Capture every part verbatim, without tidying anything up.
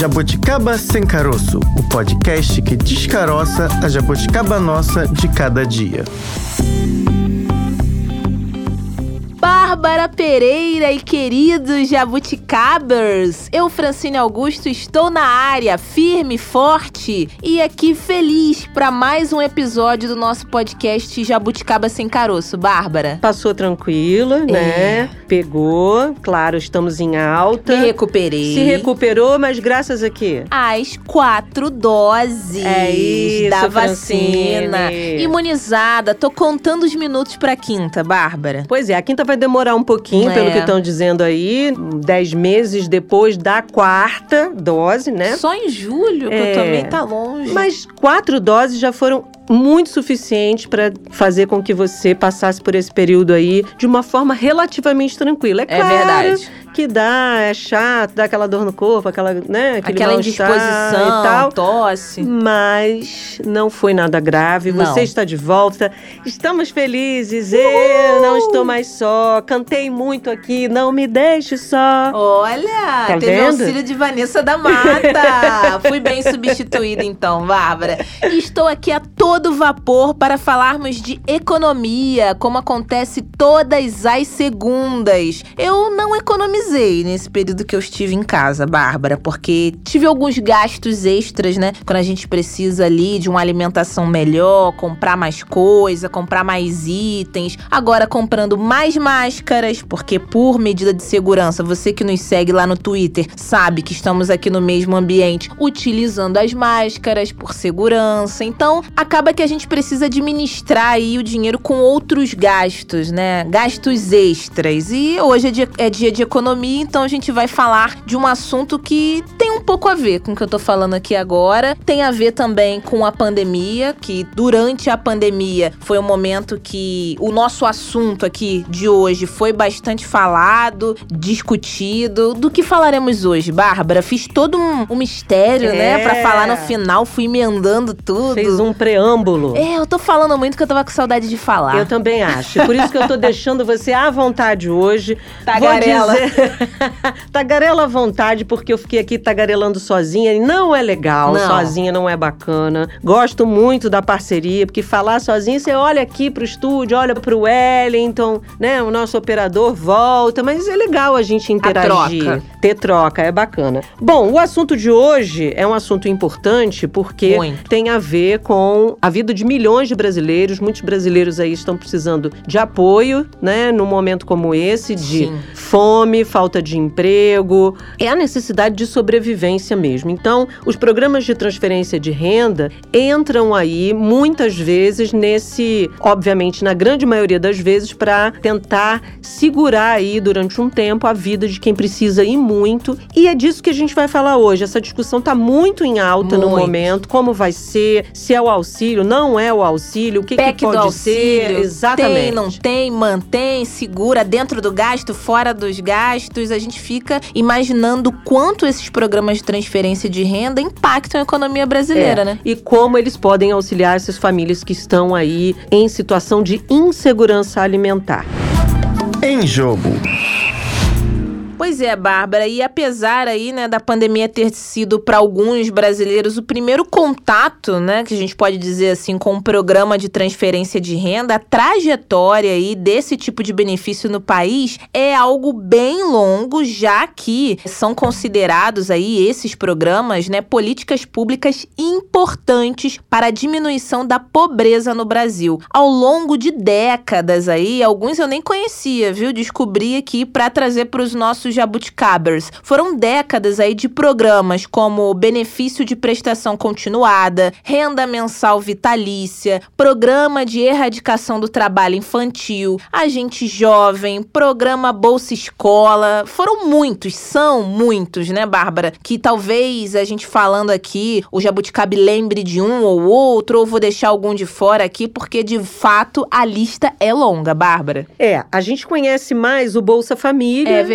Jabuticaba Sem Caroço, o podcast que descaroça a jabuticaba nossa de cada dia. Bárbara Pereira e queridos jabuticabers, eu, Francine Augusto, estou na área, firme, forte e aqui feliz para mais um episódio do nosso podcast Jabuticaba Sem Caroço. Bárbara? Passou tranquila, é. né? Pegou, claro, estamos em alta. Me recuperei. Se recuperou, mas graças a quê? As quatro doses é isso, da Francine. vacina. Imunizada, tô contando os minutos pra quinta, Bárbara. Pois é, a quinta vai demorar um pouquinho, é. pelo que estão dizendo aí, dez meses depois da quarta dose, né? Só em julho, que é. eu tomei, tá longe. Mas quatro doses já foram muito suficientes para fazer com que você passasse por esse período aí de uma forma relativamente tranquila. É, é claro verdade. que dá, é chato, dá aquela dor no corpo, aquela, né, aquele aquela indisposição, e tal, tosse. Mas não foi nada grave. Não. Você está de volta. Estamos felizes. Uhul. Eu não estou mais só. Cantei muito aqui. Não me deixe só. Olha, tá teve vendo? auxílio de Vanessa da Mata. Fui bem substituída então, Bárbara. E estou aqui a todo vapor para falarmos de economia, como acontece todas as segundas. Eu não economizei nesse período que eu estive em casa, Bárbara, porque tive alguns gastos extras, né? Quando a gente precisa ali de uma alimentação melhor, comprar mais coisa, comprar mais itens. Agora comprando mais máscaras, porque por medida de segurança, você que nos segue lá no Twitter sabe que estamos aqui no mesmo ambiente utilizando as máscaras por segurança. Então, acaba que a gente precisa administrar aí o dinheiro com outros gastos, né? Gastos extras. E hoje é dia, é dia de economia, então a gente vai falar de um assunto que tem um pouco a ver com o que eu tô falando aqui agora. Tem a ver também com a pandemia, que durante a pandemia foi um momento que o nosso assunto aqui de hoje foi bastante falado, discutido. Do que falaremos hoje, Bárbara? Fiz todo um, um mistério, é. né? Pra falar no final, fui emendando tudo. Fez um preâmbulo. É, eu tô falando muito que eu tava com saudade de falar. Eu também acho. Por isso que eu tô deixando você à vontade hoje. Tagarela. Vou dizer... Tagarela à vontade, porque eu fiquei aqui tagarelando sozinha e não é legal. Não. Sozinha não é bacana. Gosto muito da parceria, porque falar sozinha, você olha aqui pro estúdio, olha pro Wellington, né? O nosso operador volta, mas é legal a gente interagir. A troca. Ter troca, é bacana. Bom, o assunto de hoje é um assunto importante porque muito. Tem a ver com a vida de milhões de brasileiros. Muitos brasileiros aí estão precisando de apoio, né? Num momento como esse, de Sim. fome, falta de emprego. É a necessidade de sobrevivência mesmo. Então, os programas de transferência de renda entram aí, muitas vezes, nesse, obviamente, na grande maioria das vezes, para tentar segurar aí, durante um tempo, a vida de quem precisa ir muito. E é disso que a gente vai falar hoje. Essa discussão está muito em alta muito. no momento. Como vai ser, se é o auxílio, não é o auxílio, o que, P E C que pode do auxílio, ser. Exatamente. Tem, não tem, mantém, segura, dentro do gasto, fora dos gastos. A gente fica imaginando quanto esses programas de transferência de renda impactam a economia brasileira, é. né? E como eles podem auxiliar essas famílias que estão aí em situação de insegurança alimentar. Em Jogo. Pois é, Bárbara, e apesar aí, né, da pandemia ter sido para alguns brasileiros o primeiro contato, né, que a gente pode dizer assim, com um programa de transferência de renda, a trajetória aí desse tipo de benefício no país é algo bem longo, já que são considerados aí esses programas, né, políticas públicas importantes para a diminuição da pobreza no Brasil. Ao longo de décadas aí, alguns eu nem conhecia, viu? Descobri aqui para trazer para os nossos jabuticabers. Foram décadas aí de programas como benefício de prestação continuada, renda mensal vitalícia, programa de erradicação do trabalho infantil, agente jovem, programa Bolsa Escola. Foram muitos, são muitos, né, Bárbara? Que talvez a gente falando aqui, o Jabuticabe lembre de um ou outro, ou vou deixar algum de fora aqui, porque de fato a lista é longa, Bárbara. É, a gente conhece mais o Bolsa Família, é verdade. né?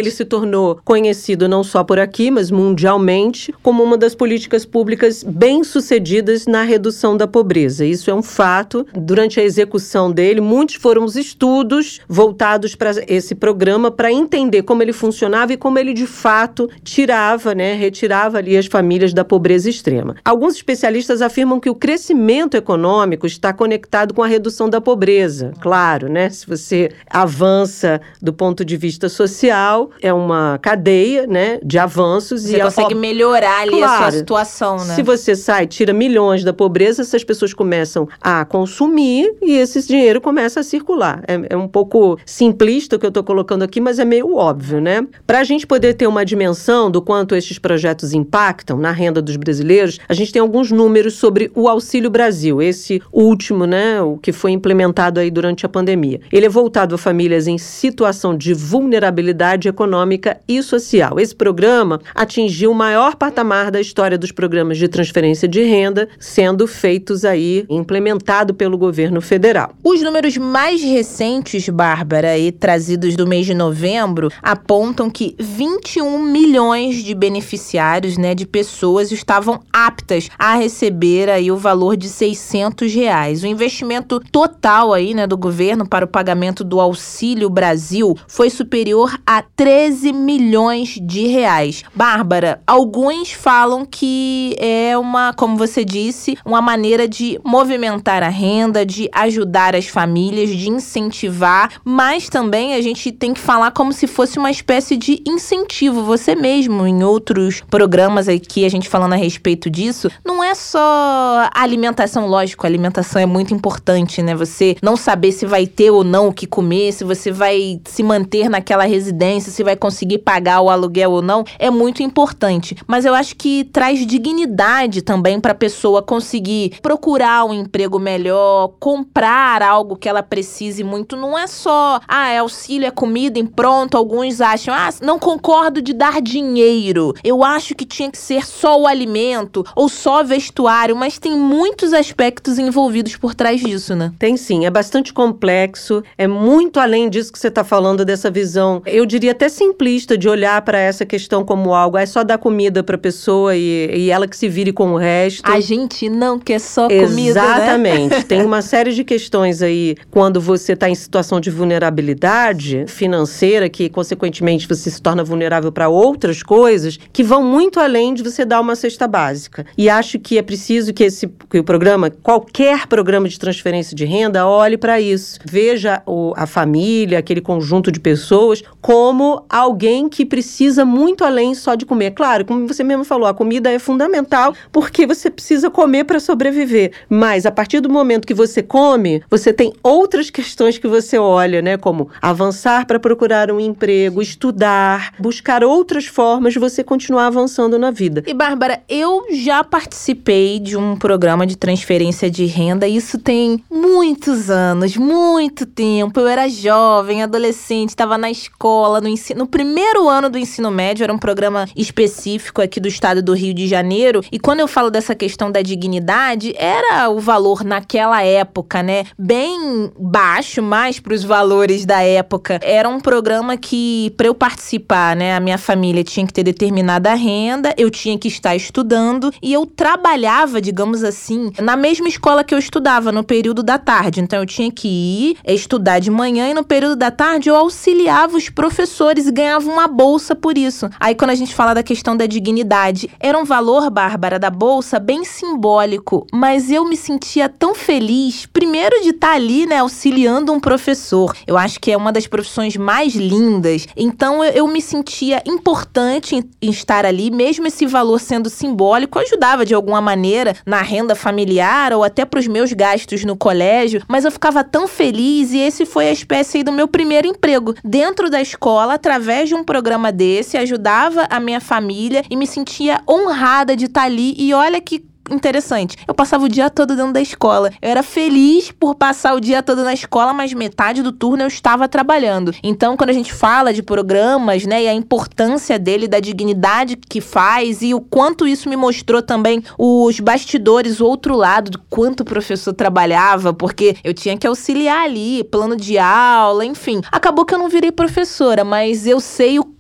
ele se tornou conhecido não só por aqui, mas mundialmente, como uma das políticas públicas bem-sucedidas na redução da pobreza. Isso é um fato. Durante a execução dele, muitos foram os estudos voltados para esse programa para entender como ele funcionava e como ele, de fato, tirava, né, retirava ali as famílias da pobreza extrema. Alguns especialistas afirmam que o crescimento econômico está conectado com a redução da pobreza. Claro, né? Se você avança do ponto de vista social, é uma cadeia, né, de avanços. Você e consegue a... melhorar ali claro, a sua situação, né? Se você sai, tira milhões da pobreza, essas pessoas começam a consumir e esse dinheiro começa a circular. É, é um pouco simplista o que eu estou colocando aqui, mas é meio óbvio, né? Para a gente poder ter uma dimensão do quanto esses projetos impactam na renda dos brasileiros, a gente tem alguns números sobre o Auxílio Brasil, esse último, né, o que foi implementado aí durante a pandemia. Ele é voltado a famílias em situação de vulnerabilidade econômica e social. Esse programa atingiu o maior patamar da história dos programas de transferência de renda, sendo feitos aí, implementado pelo governo federal. Os números mais recentes, Bárbara, e trazidos do mês de novembro, apontam que vinte e um milhões de beneficiários, né, de pessoas estavam aptas a receber aí o valor de seiscentos reais. O investimento total aí, né, do governo para o pagamento do Auxílio Brasil foi superior a treze milhões de reais. Bárbara, alguns falam que é uma, como você disse, uma maneira de movimentar a renda, de ajudar as famílias, de incentivar, mas também a gente tem que falar como se fosse uma espécie de incentivo. Você mesmo, em outros programas aqui, a gente falando a respeito disso, não é só alimentação, lógico, a alimentação é muito importante, né? Você não saber se vai ter ou não o que comer, se você vai se manter naquela residência, se vai conseguir pagar o aluguel ou não, é muito importante. Mas eu acho que traz dignidade também para a pessoa conseguir procurar um emprego melhor, comprar algo que ela precise muito. Não é só, ah, é auxílio, é comida e pronto. Alguns acham, ah, não concordo de dar dinheiro. Eu acho que tinha que ser só o alimento ou só vestuário, mas tem muitos aspectos envolvidos por trás disso, né? Tem sim, é bastante complexo, é muito além disso que você está falando, dessa visão, eu diria até simplista, de olhar para essa questão como algo, é só dar comida para a pessoa e, e ela que se vire com o resto. A gente não quer só comida, Exatamente. Né? Tem uma série de questões aí, quando você está em situação de vulnerabilidade financeira, que consequentemente você se torna vulnerável para outras coisas, que vão muito além de você dar uma cesta básica. E acho que é preciso que, esse, que o programa, qualquer programa de transferência de renda, olhe para isso. Veja o, a família, aquele conjunto de pessoas, como alguém que precisa muito além só de comer. Claro, como você mesmo falou, a comida é fundamental porque você precisa comer para sobreviver. Mas a partir do momento que você come, você tem outras questões que você olha, né? Como avançar para procurar um emprego, estudar, buscar outras formas de você continuar avançando na vida. E, Bárbara, eu já participei de um programa de transferência de renda. Isso tem muitos anos, muito tempo. Eu era jovem, adolescente, estava na escola, no ensino, no primeiro ano do ensino médio. Era um programa específico aqui do estado do Rio de Janeiro. E quando eu falo dessa questão da dignidade, era o valor naquela época, né? Bem baixo, mais para os valores da época. Era um programa que, para eu participar, né, a minha família tinha que ter determinada renda, eu tinha que estar estudando e eu trabalhava, digamos assim, na mesma escola que eu estudava, no período da tarde. Então, eu tinha que ir estudar de manhã e no período da tarde eu auxiliava os professores e ganhava uma bolsa por isso. Aí, quando a gente fala da questão da dignidade, era um valor, Bárbara, da bolsa bem simbólico, mas eu me sentia tão feliz, primeiro de estar ali, né, auxiliando um professor. Eu acho que é uma das profissões mais lindas. Então, eu, eu me sentia importante em, em estar ali, mesmo esse valor sendo simbólico, ajudava de alguma maneira na renda familiar ou até para os meus gastos no colégio, mas eu ficava tão feliz e esse foi a espécie aí do meu primeiro emprego. Dentro da escola, através de um programa desse, ajudava a minha família e me sentia honrada de estar ali. E olha que interessante, eu passava o dia todo dentro da escola. Eu era feliz por passar o dia todo na escola, mas metade do turno eu estava trabalhando. Então, quando a gente fala de programas, né, e a importância dele, da dignidade que faz e o quanto isso me mostrou também os bastidores, o outro lado, do quanto o professor trabalhava, porque eu tinha que auxiliar ali, plano de aula, enfim. Acabou que eu não virei professora, mas eu sei o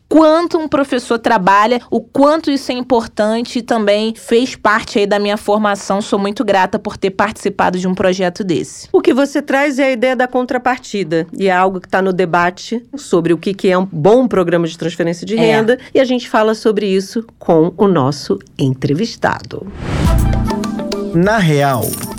quanto um professor trabalha, o quanto isso é importante e também fez parte aí da minha formação. Sou muito grata por ter participado de um projeto desse. O que você traz é a ideia da contrapartida, e é algo que está no debate sobre o que é um bom programa de transferência de renda, é. E a gente fala sobre isso com o nosso entrevistado. Na Real.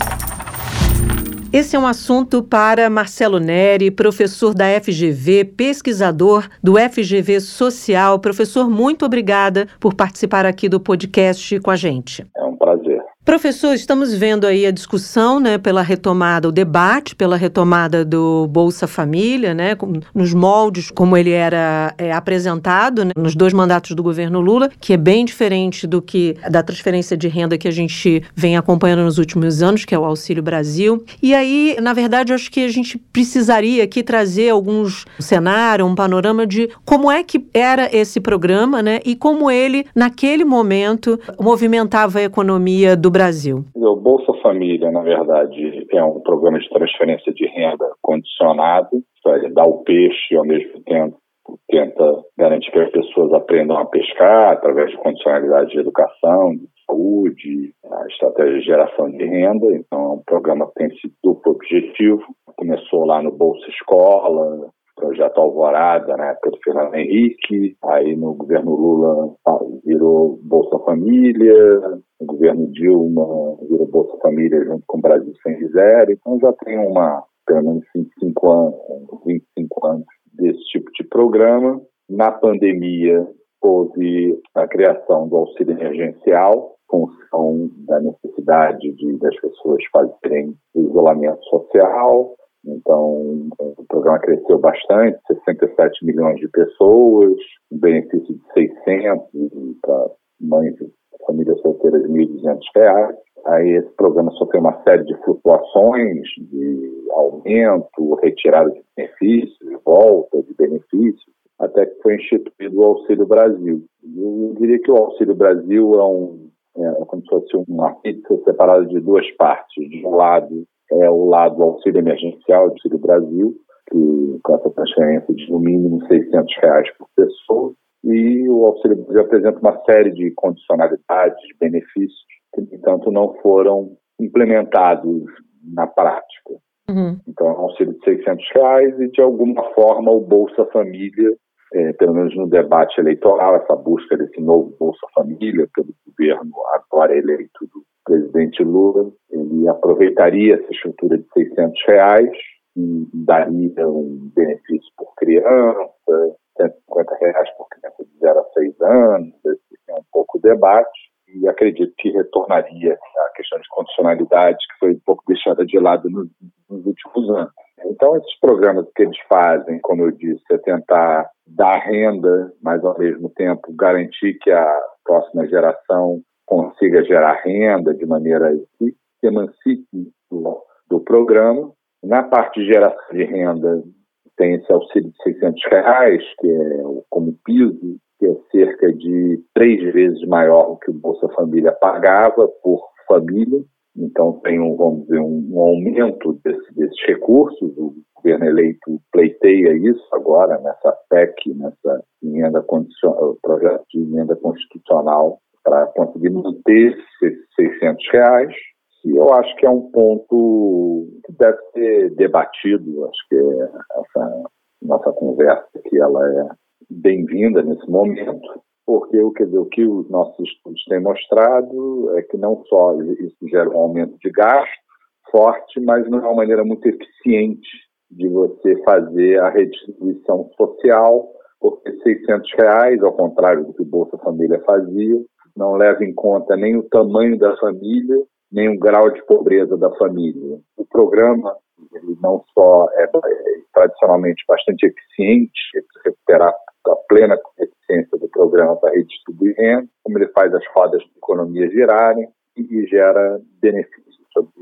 Esse é um assunto para Marcelo Neri, professor da F G V, pesquisador do F G V Social. Professor, muito obrigada por participar aqui do podcast com a gente. É um prazer. Professor, estamos vendo aí a discussão, né, pela retomada, o debate pela retomada do Bolsa Família, né, com, nos moldes como ele era é, apresentado, né, nos dois mandatos do governo Lula, que é bem diferente do que da transferência de renda que a gente vem acompanhando nos últimos anos, que é o Auxílio Brasil. E aí, na verdade, eu acho que a gente precisaria aqui trazer alguns um cenário, um panorama de como é que era esse programa, né, e como ele, naquele momento, movimentava a economia do Brasil. O Bolsa Família, na verdade, é um programa de transferência de renda condicionado, ele dá o peixe e, ao mesmo tempo, tenta garantir que as pessoas aprendam a pescar através de condicionalidade de educação, de saúde, a estratégia de geração de renda. Então, é um programa que tem esse duplo objetivo. Começou lá no Bolsa Escola, projeto Alvorada, na época do Fernando Henrique, aí no governo Lula virou Bolsa Família, no governo Dilma virou Bolsa Família junto com o Brasil Sem Miséria, então já tem uma, pelo menos vinte e cinco anos, vinte e cinco anos desse tipo de programa. Na pandemia houve a criação do auxílio emergencial, função da necessidade de, das pessoas fazerem isolamento social. Então, o programa cresceu bastante, sessenta e sete milhões de pessoas, um benefício de seiscentos para mães e famílias solteiras, mil e duzentos reais. Aí esse programa sofreu uma série de flutuações, de aumento, retirada de benefícios, volta de benefícios, até que foi instituído o Auxílio Brasil. Eu diria que o Auxílio Brasil é, um, é como se fosse uma pizza separada de duas partes. De um lado, é o lado do auxílio emergencial do Auxílio Brasil, que com essa transferência de no mínimo seiscentos reais por pessoa, e o Auxílio Brasil apresenta uma série de condicionalidades, de benefícios, que, no entanto, não foram implementados na prática. Uhum. Então, é um auxílio de seiscentos reais e, de alguma forma, o Bolsa Família, é, pelo menos no debate eleitoral, essa busca desse novo Bolsa Família pelo governo agora eleito do presidente Lula, ele aproveitaria essa estrutura de seiscentos reais e daria um benefício por criança, cento e cinquenta reais por criança de zero a seis anos, esse é um pouco o debate, e acredito que retornaria a questão de condicionalidade, que foi um pouco deixada de lado nos, nos últimos anos. Então, esses programas que eles fazem, como eu disse, é tentar dar renda, mas ao mesmo tempo garantir que a próxima geração consiga gerar renda de maneira que se emancipe do, do programa. Na parte de geração de renda, tem esse auxílio de seiscentos reais, que é como piso, que é cerca de três vezes maior do que o Bolsa Família pagava por família. Então, tem, um, vamos dizer, um, um aumento desse, desses recursos. O governo eleito pleiteia isso agora, nessa P E C, nessa emenda condicional, projeto de emenda constitucional, para conseguir manter esses seiscentos reais. E eu acho que é um ponto que deve ser debatido. Acho que essa nossa conversa aqui ela é bem-vinda nesse momento, porque quer dizer, o que os nossos estudos têm mostrado é que não só isso gera um aumento de gasto forte, mas não é uma maneira muito eficiente de você fazer a redistribuição social, porque seiscentos reais, ao contrário do que o Bolsa Família fazia, não leva em conta nem o tamanho da família, nem o grau de pobreza da família. O programa ele não só é, é tradicionalmente bastante eficiente, recuperar a plena eficiência do programa para redistribuir renda, como ele faz as rodas da economia girarem e, e gera benefícios sobre a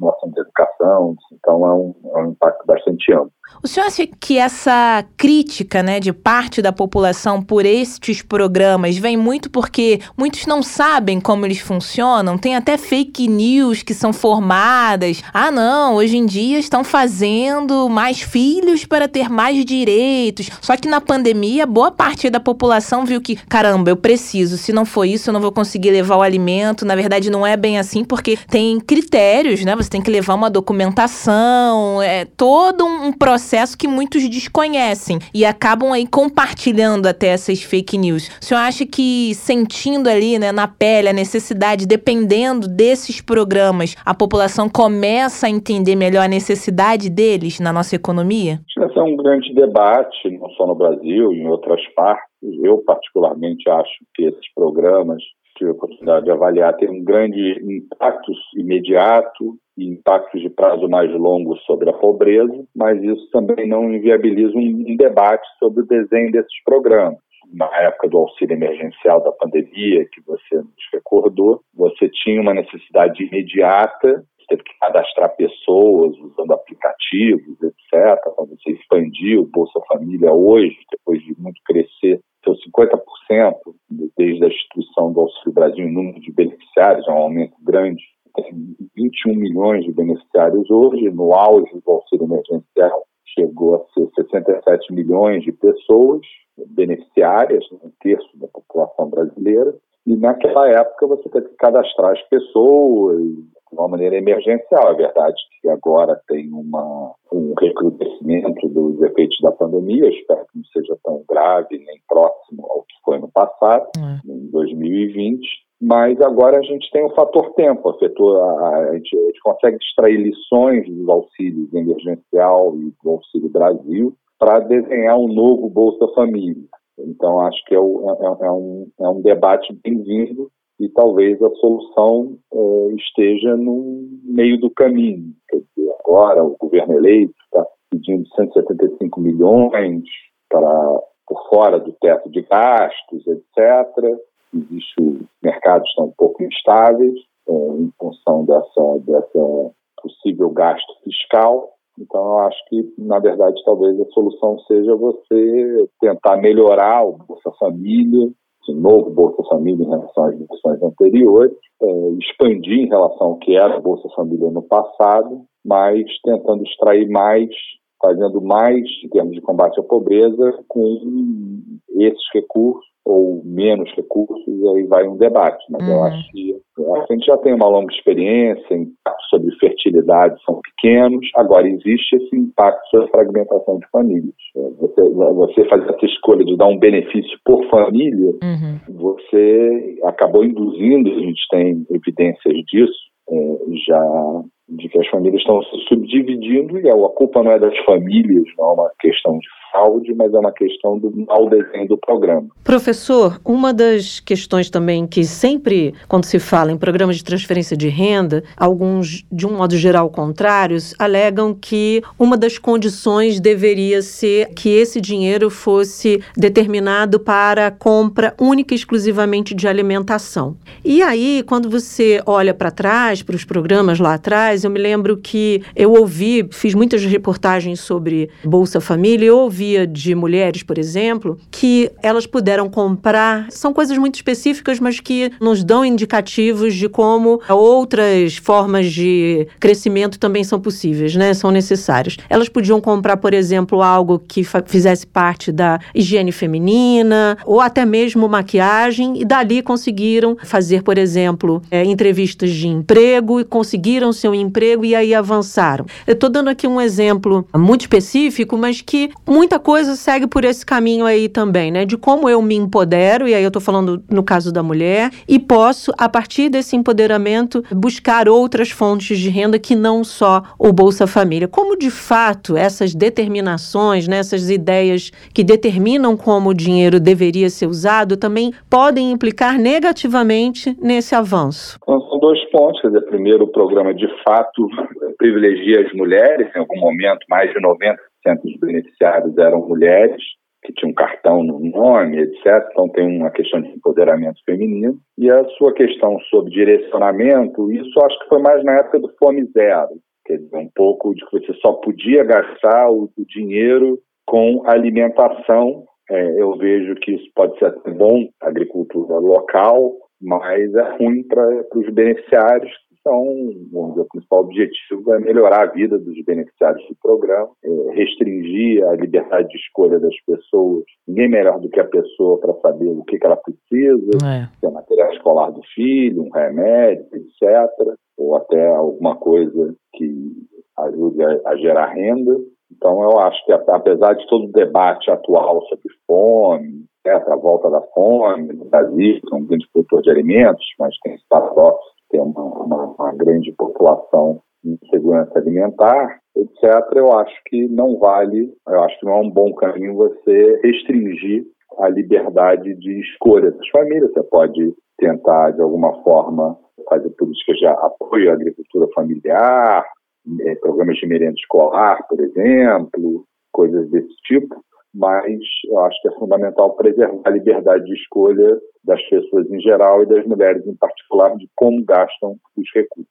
continuação da educação. Então, é um, é um impacto bastante amplo. O senhor acha que essa crítica, né, de parte da população por estes programas vem muito porque muitos não sabem como eles funcionam? Tem até fake news que são formadas. Ah, não, hoje em dia estão fazendo mais filhos para ter mais direitos. Só que na pandemia, boa parte da população viu que, caramba, eu preciso. Se não for isso, eu não vou conseguir levar o alimento. Na verdade, não é bem assim, porque tem critérios, né? Você tem que levar uma documentação, é todo um processo processo que muitos desconhecem e acabam aí compartilhando até essas fake news. O senhor acha que sentindo ali, né, na pele a necessidade, dependendo desses programas, a população começa a entender melhor a necessidade deles na nossa economia? Esse é um grande debate, não só no Brasil, em outras partes. Eu, particularmente, acho que esses programas, tive a oportunidade de avaliar, têm um grande impacto imediato e impactos de prazo mais longo sobre a pobreza, mas isso também não inviabiliza um, um debate sobre o desenho desses programas. Na época do auxílio emergencial da pandemia, que você nos recordou, você tinha uma necessidade imediata, você teve que cadastrar pessoas usando aplicativos, etcétera, para você expandir o Bolsa Família hoje, depois de muito crescer, seu cinquenta por cento desde a instituição do Auxílio Brasil em número de beneficiários, é um aumento grande. Tem vinte e um milhões de beneficiários hoje, no auge do auxílio emergencial chegou a ser sessenta e sete milhões de pessoas beneficiárias, um terço da população brasileira, e naquela época você teve que cadastrar as pessoas de uma maneira emergencial. É verdade que agora tem uma, um recrudescimento dos efeitos da pandemia, eu espero que não seja tão grave nem próximo ao que foi no passado, uhum. em dois mil e vinte, mas agora a gente tem o fator tempo, afetou a, a, gente, a gente consegue extrair lições dos auxílios emergencial e do Auxílio Brasil para desenhar um novo Bolsa Família. Então, acho que é, o, é, é, um, é um debate bem-vindo e talvez a solução é, esteja no meio do caminho. Quer dizer, agora o governo eleito está pedindo cento e setenta e cinco milhões para, por fora do teto de gastos, etcétera. Existe, os mercados estão um pouco instáveis é, em função dessa, dessa possível gasto fiscal. Então, eu acho que, na verdade, talvez a solução seja você tentar melhorar o Bolsa Família, esse novo Bolsa Família em relação às versões anteriores, é, expandir em relação ao que era o Bolsa Família no passado, mas tentando extrair mais, fazendo mais em termos de combate à pobreza com esses recursos ou menos recursos, aí vai um debate. Mas uhum. eu acho que a gente já tem uma longa experiência, impactos sobre fertilidade são pequenos, agora existe esse impacto sobre a fragmentação de famílias. Você, você fazer essa escolha de dar um benefício por família, uhum. você acabou induzindo, a gente tem evidências disso, é, já de que as famílias estão se subdividindo e a culpa não é das famílias, não é uma questão de fraude, mas é uma questão do mau desenho do programa. Professor, uma das questões também que sempre, quando se fala em programas de transferência de renda, alguns, de um modo geral contrários, alegam que uma das condições deveria ser que esse dinheiro fosse determinado para a compra única e exclusivamente de alimentação. E aí, quando você olha para trás, para os programas lá atrás, eu me lembro que eu ouvi, fiz muitas reportagens sobre Bolsa Família, eu ouvia de mulheres, por exemplo, que elas puderam comprar, são coisas muito específicas, mas que nos dão indicativos de como outras formas de crescimento também são possíveis, né? São necessárias. Elas podiam comprar, por exemplo, algo que fa- fizesse parte da higiene feminina, ou até mesmo maquiagem, e dali conseguiram fazer, por exemplo, é, entrevistas de emprego e conseguiram seu emprego e aí avançaram. Eu estou dando aqui um exemplo muito específico, mas que muita coisa segue por esse caminho aí também, né? De como eu me empodero, e aí eu estou falando no caso da mulher, e posso, a partir desse empoderamento, buscar outras fontes de renda que não só o Bolsa Família. Como, de fato, essas determinações, né, essas ideias que determinam como o dinheiro deveria ser usado, também podem implicar negativamente nesse avanço? Então, são dois pontos. Quer dizer, primeiro, o programa, de fato, privilegia as mulheres. Em algum momento, mais de noventa por cento dos beneficiários eram mulheres. que tinha um cartão no nome, etcétera. Então tem uma questão de empoderamento feminino. E a sua questão sobre direcionamento, isso acho que foi mais na época do Fome Zero. Quer dizer, um pouco de que você só podia gastar o, o dinheiro com alimentação. É, eu vejo que isso pode ser até bom, agricultura local, mas é ruim para os beneficiários, que são, vamos dizer, o principal objetivo é melhorar a vida dos beneficiários do programa, é, restringir a liberdade de escolha das pessoas. Ninguém melhor do que a pessoa para saber o que, que ela precisa, é. se é material escolar do filho, um remédio, etcétera, ou até alguma coisa que ajude a, a gerar renda. Então, eu acho que, apesar de todo o debate atual sobre fome, a volta da fome no Brasil, que é um grande produtor de alimentos, mas tem esse paradoxo de ter uma, uma, uma grande população em segurança alimentar, etcétera, eu acho que não vale, eu acho que não é um bom caminho você restringir a liberdade de escolha das famílias. Você pode tentar, de alguma forma, fazer políticas de apoio à agricultura familiar, programas de merenda escolar, por exemplo, coisas desse tipo, mas eu acho que é fundamental preservar a liberdade de escolha das pessoas em geral e das mulheres em particular de como gastam os recursos.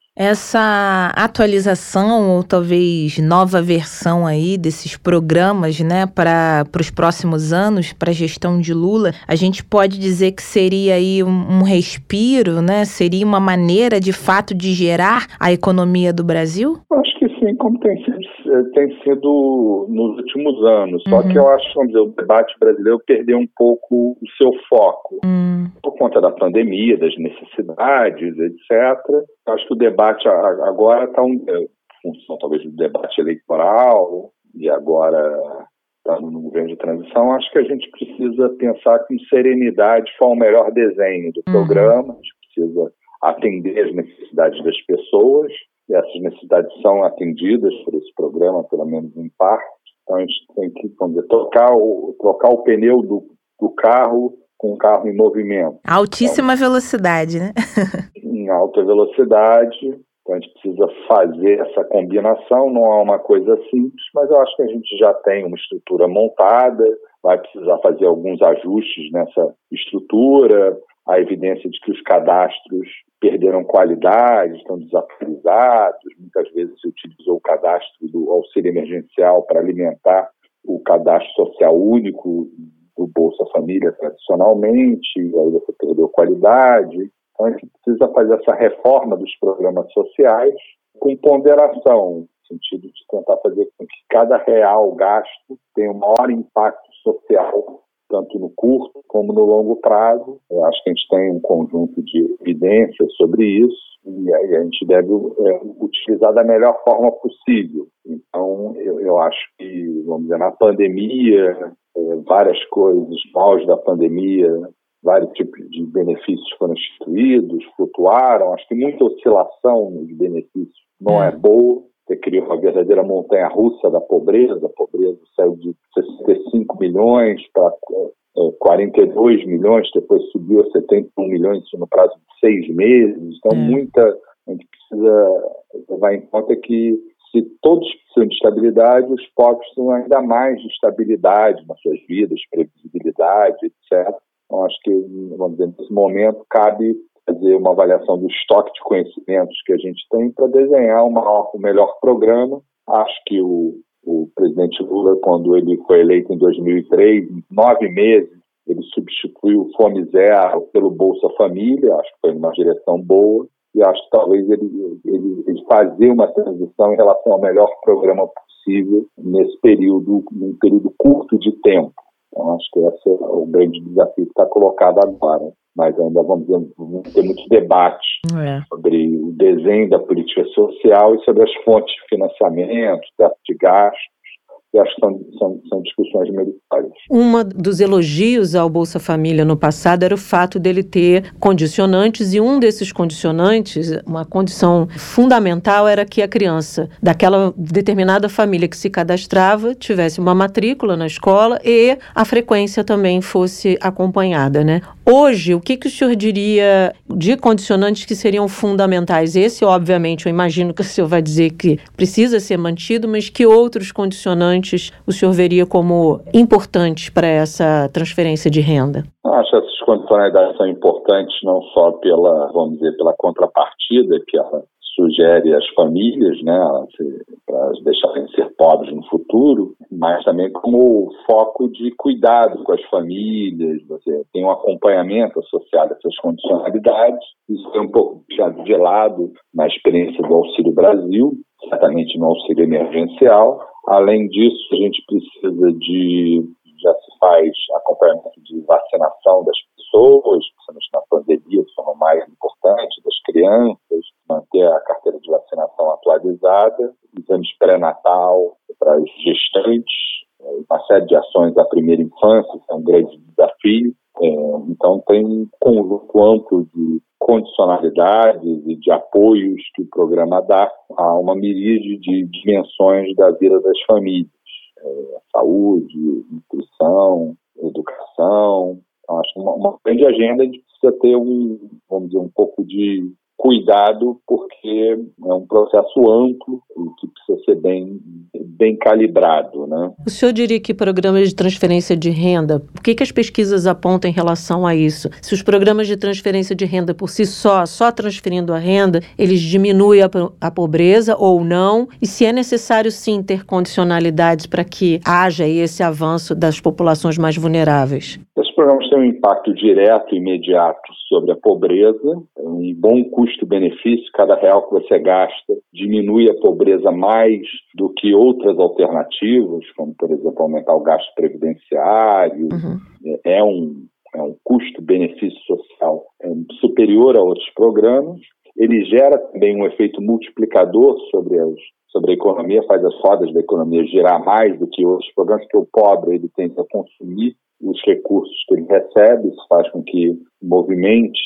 Essa atualização ou talvez nova versão aí desses programas, né, para os próximos anos, para a gestão de Lula, a gente pode dizer que seria aí um, um respiro, né? Seria uma maneira de fato de gerar a economia do Brasil? Acho que sim, como tem sido, tem sido nos últimos anos. Só uhum. que eu acho, vamos dizer, o debate brasileiro perdeu um pouco o seu foco. Uhum. Por conta da pandemia, das necessidades, etcétera. Eu acho que o debate agora está um, em função talvez do debate eleitoral e agora está no governo de transição. Acho que a gente precisa pensar com serenidade qual é o melhor desenho do programa. A gente precisa atender as necessidades das pessoas. E essas necessidades são atendidas por esse programa, pelo menos em parte. Então a gente tem que, vamos dizer, trocar o, trocar o pneu do, do carro com um carro em movimento. Altíssima então, velocidade, né? Em alta velocidade. Então a gente precisa fazer essa combinação. Não é uma coisa simples, mas eu acho que a gente já tem uma estrutura montada. Vai precisar fazer alguns ajustes nessa estrutura. A evidência de que os cadastros perderam qualidade, estão desatualizados. Muitas vezes se utilizou o cadastro do auxílio emergencial para alimentar o cadastro social único do Bolsa Família tradicionalmente, aí você perdeu qualidade. Então a gente precisa fazer essa reforma dos programas sociais com ponderação, no sentido de tentar fazer com que cada real gasto tenha um maior impacto social, tanto no curto como no longo prazo. Eu acho que a gente tem um conjunto de evidências sobre isso e aí a gente deve é, utilizar da melhor forma possível. Então, eu, eu acho que, vamos dizer, na pandemia, é, várias coisas, no auge da pandemia, vários tipos de benefícios foram instituídos, flutuaram. Acho que muita oscilação nos benefícios não é boa. Você criou uma verdadeira montanha-russa da pobreza. A pobreza saiu de sessenta e cinco milhões para é, quarenta e dois milhões, depois subiu a setenta e um milhões no prazo de seis meses. Então, hum. muita, a gente precisa levar em conta que se todos precisam de estabilidade, os pobres precisam ainda mais de estabilidade nas suas vidas, previsibilidade, etcétera. Então, acho que, vamos dizer, nesse momento, cabe fazer uma avaliação do estoque de conhecimentos que a gente tem para desenhar uma, um melhor programa. Acho que o, o presidente Lula, quando ele foi eleito em dois mil e três, em nove meses, ele substituiu o Fome Zero pelo Bolsa Família. Acho que foi uma direção boa. E acho que talvez ele, ele, ele fazer uma transição em relação ao melhor programa possível nesse período, num período curto de tempo. Então, acho que esse é o grande desafio que está colocado agora. Mas ainda vamos, vamos ter muitos debates é. sobre o desenho da política social e sobre as fontes de financiamento, teto de gastos. Eu acho que são, são, são discussões meritórias. Um dos elogios ao Bolsa Família no passado era o fato dele ter condicionantes, e um desses condicionantes, uma condição fundamental, era que a criança daquela determinada família que se cadastrava tivesse uma matrícula na escola e a frequência também fosse acompanhada, né? Hoje, o que, que o senhor diria de condicionantes que seriam fundamentais? Esse, obviamente, eu imagino que o senhor vai dizer que precisa ser mantido, mas que outros condicionantes condicionantes o senhor veria como importantes para essa transferência de renda? Acho que essas condicionalidades são importantes não só pela, vamos dizer, pela contrapartida que ela sugere às famílias, né, para deixarem de ser pobres no futuro, mas também como foco de cuidado com as famílias. Você tem um acompanhamento associado a essas condicionalidades. Isso foi um pouco deixado de lado na experiência do Auxílio Brasil, certamente no auxílio emergencial. Além disso, a gente precisa de, já se faz acompanhamento de vacinação das pessoas, principalmente na pandemia, que são o mais importante, das crianças, manter a carteira de vacinação atualizada, exames pré-natal para os gestantes, uma série de ações da primeira infância, que é um grande desafio. Então, tem um conjunto amplo de condicionalidades e de apoios que o programa dá a uma miríade de dimensões da vida das famílias. É, saúde, nutrição, educação. Então, acho que uma, uma grande agenda, a gente precisa ter um, vamos dizer, um pouco de cuidado, porque é um processo amplo e que precisa ser bem, bem calibrado, né? O senhor diria que programas de transferência de renda, o que, que as pesquisas apontam em relação a isso? Se os programas de transferência de renda por si só, só transferindo a renda, eles diminuem a, a pobreza ou não? E se é necessário, sim, ter condicionalidades para que haja esse avanço das populações mais vulneráveis? Esses programas têm um impacto direto e imediato sobre a pobreza, um bom custo-benefício. Cada real que você gasta diminui a pobreza mais do que outras alternativas, como, por exemplo, aumentar o gasto previdenciário. Uhum. É um, é um custo-benefício social superior a outros programas. Ele gera também um efeito multiplicador sobre, as, sobre a economia, faz as rodas da economia girar mais do que outros programas, porque o pobre ele tenta consumir os recursos que ele recebe. Isso faz com que movimente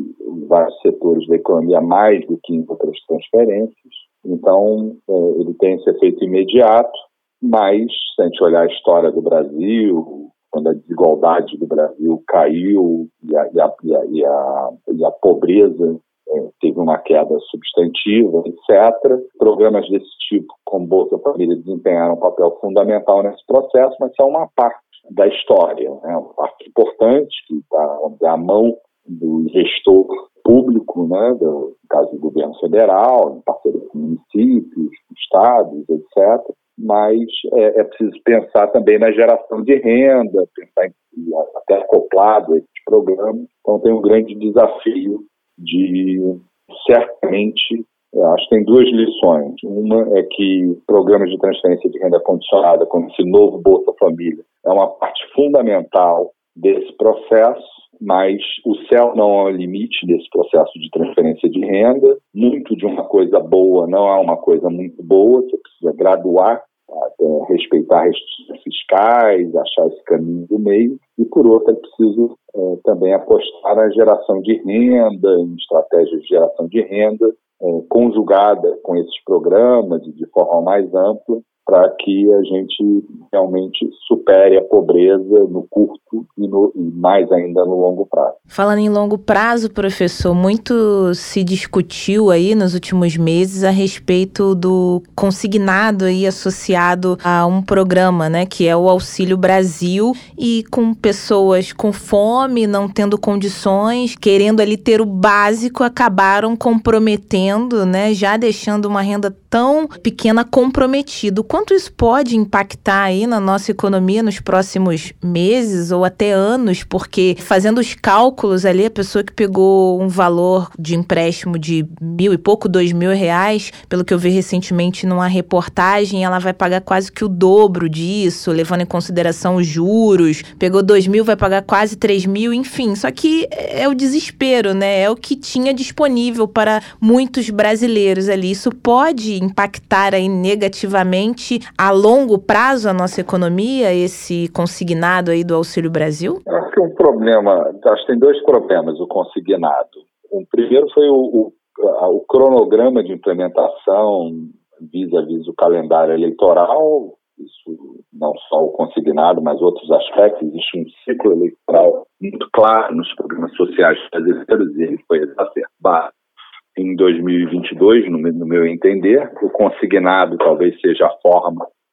vários setores da economia mais do que em outras transferências. Então, ele tem esse efeito imediato, mas se a gente olhar a história do Brasil, quando a desigualdade do Brasil caiu e a, e a, e a, e a, e a pobreza teve uma queda substantiva, etcétera. Programas desse tipo, como Bolsa Família, desempenharam um papel fundamental nesse processo, mas são uma parte da história, né? Uma parte importante que está à mão do gestor público, né? Do, no caso do governo federal, em parceria com municípios, estados, etcétera. Mas é, é preciso pensar também na geração de renda, pensar em, até acoplado a esse programa. Então tem um grande desafio de, certamente, eu acho que tem duas lições. Uma é que programas de transferência de renda condicionada, como esse novo Bolsa Família, é uma parte fundamental desse processo, mas o céu não é o limite desse processo de transferência de renda. Muito de uma coisa boa não é uma coisa muito boa, você precisa graduar, até respeitar restrições fiscais, achar esse caminho do meio. E, por outro, é preciso é, também apostar na geração de renda, em estratégias de geração de renda, é, conjugada com esses programas e de forma mais ampla, para que a gente realmente supere a pobreza no curto e, no, e mais ainda no longo prazo. Falando em longo prazo, professor, muito se discutiu aí nos últimos meses a respeito do consignado aí associado a um programa, né, que é o Auxílio Brasil, e com pessoas com fome, não tendo condições, querendo ali ter o básico, acabaram comprometendo, né, já deixando uma renda tão pequena comprometido. Quanto isso pode impactar aí na nossa economia nos próximos meses ou até anos? Porque fazendo os cálculos ali, a pessoa que pegou um valor de empréstimo de mil e pouco, dois mil reais, pelo que eu vi recentemente numa reportagem, ela vai pagar quase que o dobro disso, levando em consideração os juros. Pegou dois mil, vai pagar quase três mil, enfim. Só que é o desespero, né? É o que tinha disponível para muitos brasileiros ali. Isso pode impactar aí negativamente a longo prazo a nossa economia, esse consignado aí do Auxílio Brasil? Eu acho que é um problema, acho que tem dois problemas o consignado. O primeiro foi o, o, o cronograma de implementação vis-à-vis o calendário eleitoral, isso não só o consignado, mas outros aspectos. Existe um ciclo eleitoral muito claro nos programas sociais brasileiros e ele foi exacerbado em dois mil e vinte e dois, no, no meu entender. O consignado talvez seja a forma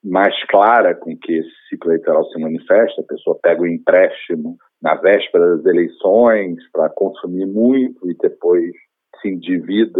mais clara com que esse ciclo eleitoral se manifesta. A pessoa pega o empréstimo na véspera das eleições para consumir muito e depois se endivida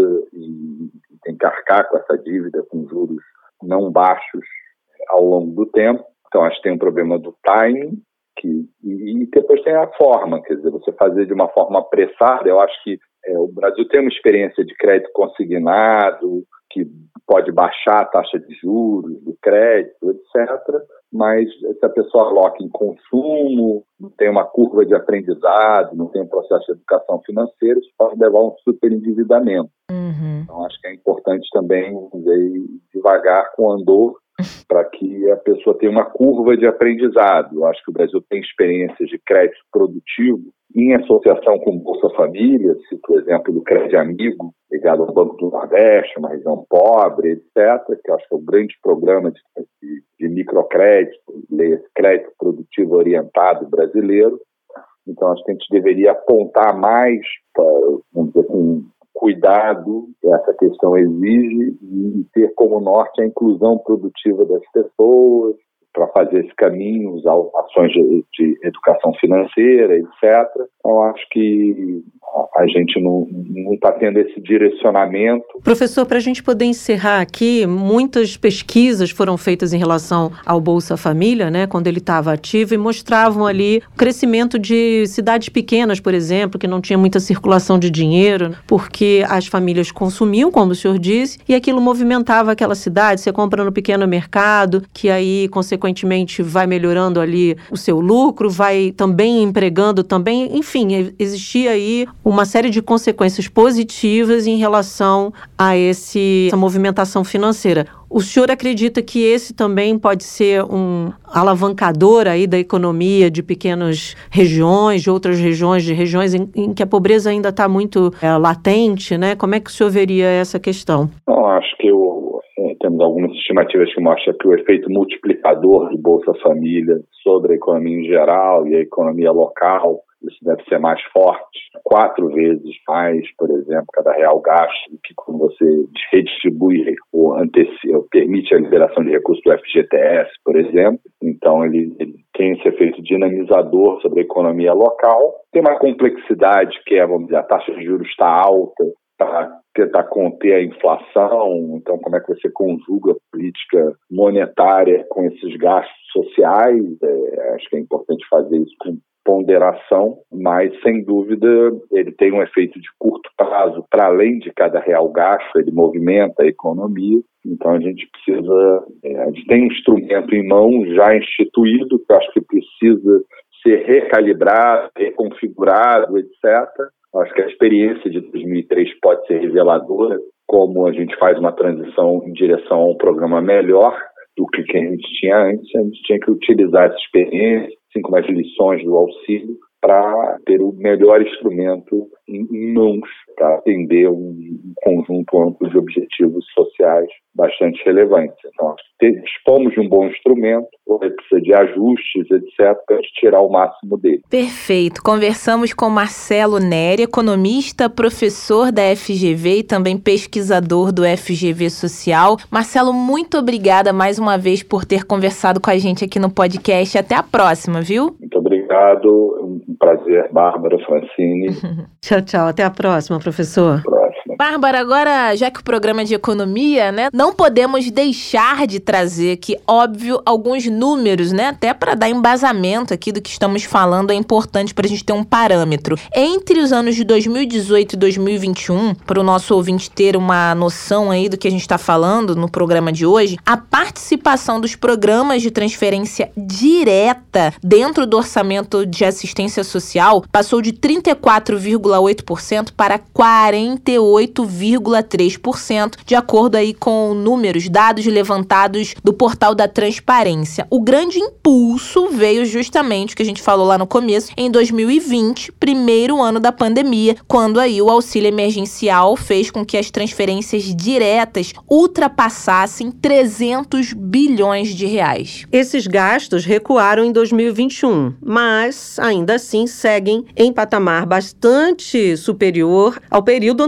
e tem que arcar com essa dívida com juros não baixos ao longo do tempo. Então, acho que tem um problema do timing que, e, e depois tem a forma, quer dizer, você fazer de uma forma apressada. Eu acho que é, o Brasil tem uma experiência de crédito consignado, que pode baixar a taxa de juros do crédito, etcétera. Mas se a pessoa aloca em consumo, não tem uma curva de aprendizado, não tem um processo de educação financeira, isso pode levar a um superendividamento. Uhum. Então, acho que é importante também ir devagar com o andor para que a pessoa tenha uma curva de aprendizado. Eu acho que o Brasil tem experiências de crédito produtivo em associação com Bolsa Família, cito o exemplo do Crédito Amigo, ligado ao Banco do Nordeste, uma região pobre, etcétera, que eu acho que é um grande programa de, de, de microcrédito, crédito produtivo orientado brasileiro. Então, acho que a gente deveria apontar mais para, vamos dizer assim, cuidado que essa questão exige e ter como norte a inclusão produtiva das pessoas para fazer esse caminho, usar ações de, de educação financeira, etcétera. Então, acho que a gente não está tendo esse direcionamento. Professor, para a gente poder encerrar aqui, muitas pesquisas foram feitas em relação ao Bolsa Família, né, quando ele estava ativo, e mostravam ali o crescimento de cidades pequenas, por exemplo, que não tinha muita circulação de dinheiro, porque as famílias consumiam, como o senhor disse, e aquilo movimentava aquela cidade. Você compra no pequeno mercado, que aí, consequentemente, vai melhorando ali o seu lucro, vai também empregando também, enfim, existia aí uma série de consequências positivas em relação a esse, essa movimentação financeira. O senhor acredita que esse também pode ser um alavancador aí da economia de pequenas regiões, de outras regiões, de regiões em, em que a pobreza ainda está muito é, latente, né? Como é que o senhor veria essa questão? Eu acho que eu, é, temos algumas estimativas que mostram que o efeito multiplicador do Bolsa Família sobre a economia em geral e a economia local, isso deve ser mais forte, quatro vezes mais, por exemplo, cada real gasto, do que quando você redistribui ou antecipa, permite a liberação de recursos do F G T S, por exemplo. Então, ele, ele tem esse efeito dinamizador sobre a economia local. Tem uma complexidade que é, vamos dizer, a taxa de juros está alta, para tentar conter a inflação. Então, como é que você conjuga a política monetária com esses gastos sociais? É, acho que é importante fazer isso com ponderação, mas, sem dúvida, ele tem um efeito de curto prazo, para além de cada real gasto, ele movimenta a economia. Então, a gente precisa, é, a gente tem um instrumento em mãos já instituído, que eu acho que precisa ser recalibrado, reconfigurado, etcétera. Eu acho que a experiência de dois mil e três pode ser reveladora, como a gente faz uma transição em direção a um programa melhor do que a gente tinha antes. A gente tinha que utilizar essa experiência, assim como as lições do auxílio, para ter o melhor instrumento em, em mãos para atender um, um conjunto amplo de objetivos sociais bastante relevantes. Então, dispomos de um bom instrumento, ele precisa de ajustes, etcétera, para a gente tirar o máximo dele. Perfeito. Conversamos com Marcelo Neri, economista, professor da F G V e também pesquisador do F G V Social. Marcelo, muito obrigada mais uma vez por ter conversado com a gente aqui no podcast. Até a próxima, viu? Muito obrigado. Um prazer, Bárbara, Francine. Tchau, tchau. Até a próxima, professor. Próxima. Bárbara, agora, já que o programa é de economia, né, não podemos deixar de trazer aqui, óbvio, alguns números, né, até para dar embasamento aqui do que estamos falando, é importante para a gente ter um parâmetro. Entre os anos de dois mil e dezoito e dois mil e vinte e um, para o nosso ouvinte ter uma noção aí do que a gente está falando no programa de hoje, a participação dos programas de transferência direta dentro do orçamento de assistência social passou de trinta e quatro vírgula oito por cento para quarenta e oito vírgula três por cento, de acordo aí com números, dados levantados do portal da Transparência. O grande impulso veio justamente, o que a gente falou lá no começo, em dois mil e vinte, primeiro ano da pandemia, quando aí o auxílio emergencial fez com que as transferências diretas ultrapassassem trezentos bilhões de reais. Esses gastos recuaram em dois mil e vinte e um, mas ainda assim seguem em patamar bastante superior ao período anterior da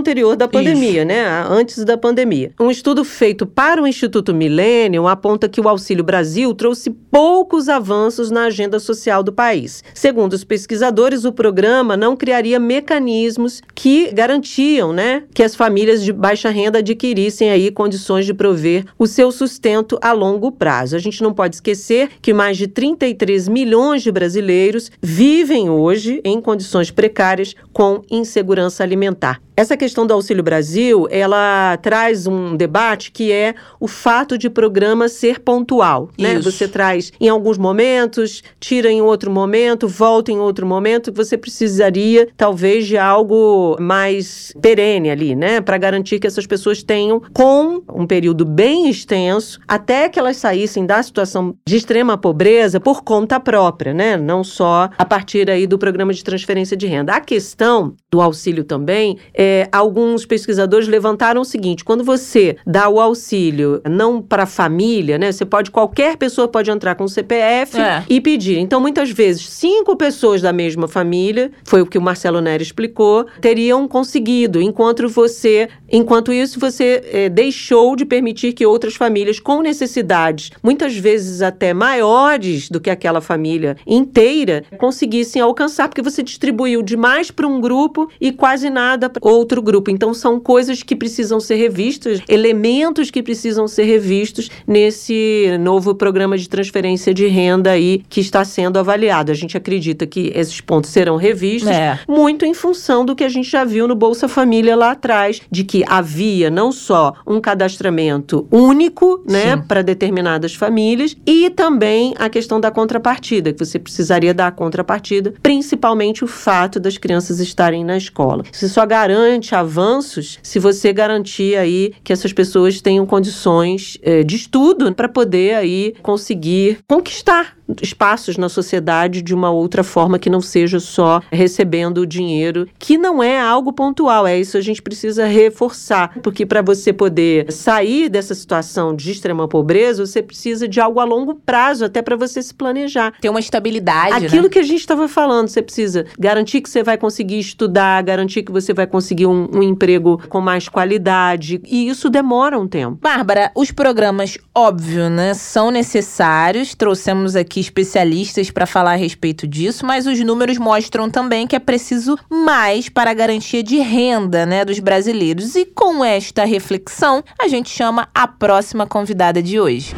da pandemia, Isso. né? Antes da pandemia. Um estudo feito para o Instituto Millennium aponta que o Auxílio Brasil trouxe poucos avanços na agenda social do país. Segundo os pesquisadores, o programa não criaria mecanismos que garantiam, né, que as famílias de baixa renda adquirissem aí condições de prover o seu sustento a longo prazo. A gente não pode esquecer que mais de trinta e três milhões de brasileiros vivem hoje em condições precárias com insegurança alimentar. Essa questão do Auxílio Brasil, ela traz um debate que é o fato de o programa ser pontual, né? Você traz em alguns momentos, tira em outro momento, volta em outro momento, você precisaria talvez de algo mais perene ali, né? Para garantir que essas pessoas tenham, com um período bem extenso, até que elas saíssem da situação de extrema pobreza por conta própria, né? Não só a partir aí do programa de transferência de renda. A questão do auxílio também é É, alguns pesquisadores levantaram o seguinte: quando você dá o auxílio não para a família, né? Você pode, qualquer pessoa pode entrar com o C P F é. e pedir. Então, muitas vezes, cinco pessoas da mesma família, foi o que o Marcelo Neri explicou, teriam conseguido, enquanto você, enquanto isso, você é, deixou de permitir que outras famílias com necessidades, muitas vezes até maiores do que aquela família inteira, conseguissem alcançar, porque você distribuiu demais para um grupo e quase nada para outro grupo. Então, são coisas que precisam ser revistas, elementos que precisam ser revistos nesse novo programa de transferência de renda aí que está sendo avaliado. A gente acredita que esses pontos serão revistos, é. muito em função do que a gente já viu no Bolsa Família lá atrás, de que havia não só um cadastramento único, né, para determinadas famílias, e também a questão da contrapartida, que você precisaria dar a contrapartida, principalmente o fato das crianças estarem na escola. Você só garante avanços se você garantir aí que essas pessoas tenham condições é, de estudo para poder aí conseguir conquistar espaços na sociedade de uma outra forma que não seja só recebendo o dinheiro, que não é algo pontual. É isso, a gente precisa reforçar, porque para você poder sair dessa situação de extrema pobreza, você precisa de algo a longo prazo, até para você se planejar. Ter uma estabilidade, Aquilo né? que a gente estava falando, você precisa garantir que você vai conseguir estudar, garantir que você vai conseguir um, um emprego com mais qualidade, e isso demora um tempo. Bárbara, os programas, óbvio, né, são necessários, trouxemos aqui especialistas para falar a respeito disso, mas os números mostram também que é preciso mais para a garantia de renda, né, dos brasileiros. E com esta reflexão, a gente chama a próxima convidada de hoje.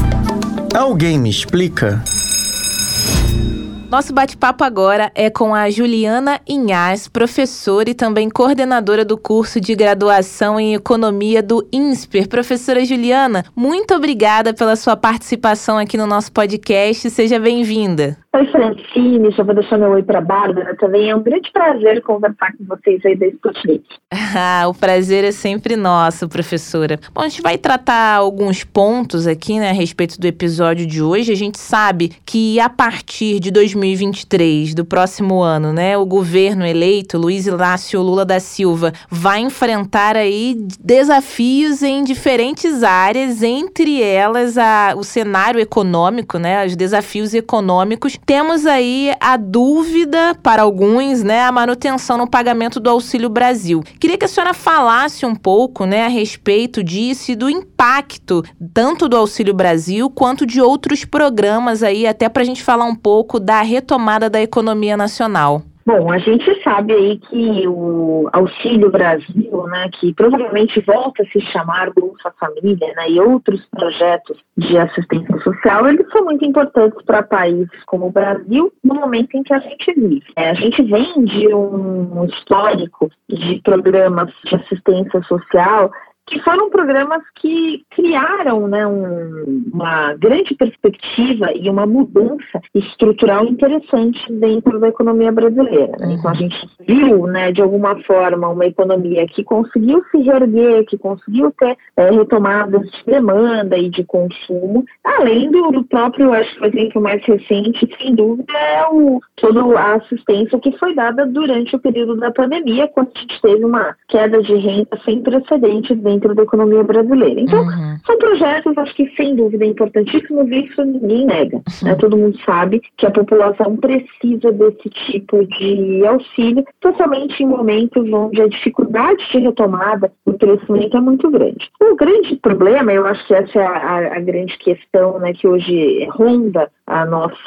Alguém me explica? Nosso bate-papo agora é com a Juliana Inhas, professora e também coordenadora do curso de graduação em Economia do INSPER. Professora Juliana, muito obrigada pela sua participação aqui no nosso podcast. Seja bem-vinda. Oi, Francine, já vou deixar meu oi para a Bárbara também. É um grande prazer conversar com vocês aí da Sputnik. Ah, o prazer é sempre nosso, professora. Bom, a gente vai tratar alguns pontos aqui, né, a respeito do episódio de hoje. A gente sabe que a partir de dois mil e vinte e três, do próximo ano, né, o governo eleito, Luiz Inácio Lula da Silva, vai enfrentar aí desafios em diferentes áreas, entre elas a, o cenário econômico, né, os desafios econômicos. Temos aí a dúvida, para alguns, né, a manutenção no pagamento do Auxílio Brasil. Queria que a senhora falasse um pouco, né, a respeito disso e do impacto tanto do Auxílio Brasil quanto de outros programas aí, até para a gente falar um pouco da retomada da economia nacional. Bom, a gente sabe aí que o Auxílio Brasil, né, que provavelmente volta a se chamar Bolsa Família, né, e outros projetos de assistência social, eles são muito importantes para países como o Brasil no momento em que a gente vive. É, a gente vem de um histórico de programas de assistência social que foram programas que criaram, né, um, uma grande perspectiva e uma mudança estrutural interessante dentro da economia brasileira. Né? Então a gente viu, né, de alguma forma, uma economia que conseguiu se reerguer, que conseguiu ter é, retomadas de demanda e de consumo, além do, do próprio, acho que o exemplo mais recente, sem dúvida, é o, toda a assistência que foi dada durante o período da pandemia, quando a gente teve uma queda de renda sem precedentes dentro dentro da economia brasileira. Então, Uhum. são projetos, acho que sem dúvida importantíssimos, e isso ninguém nega, né? Todo mundo sabe que a população precisa desse tipo de auxílio, especialmente em momentos onde a dificuldade de retomada do crescimento é muito grande. O grande problema, eu acho que essa é a, a grande questão, né, que hoje ronda a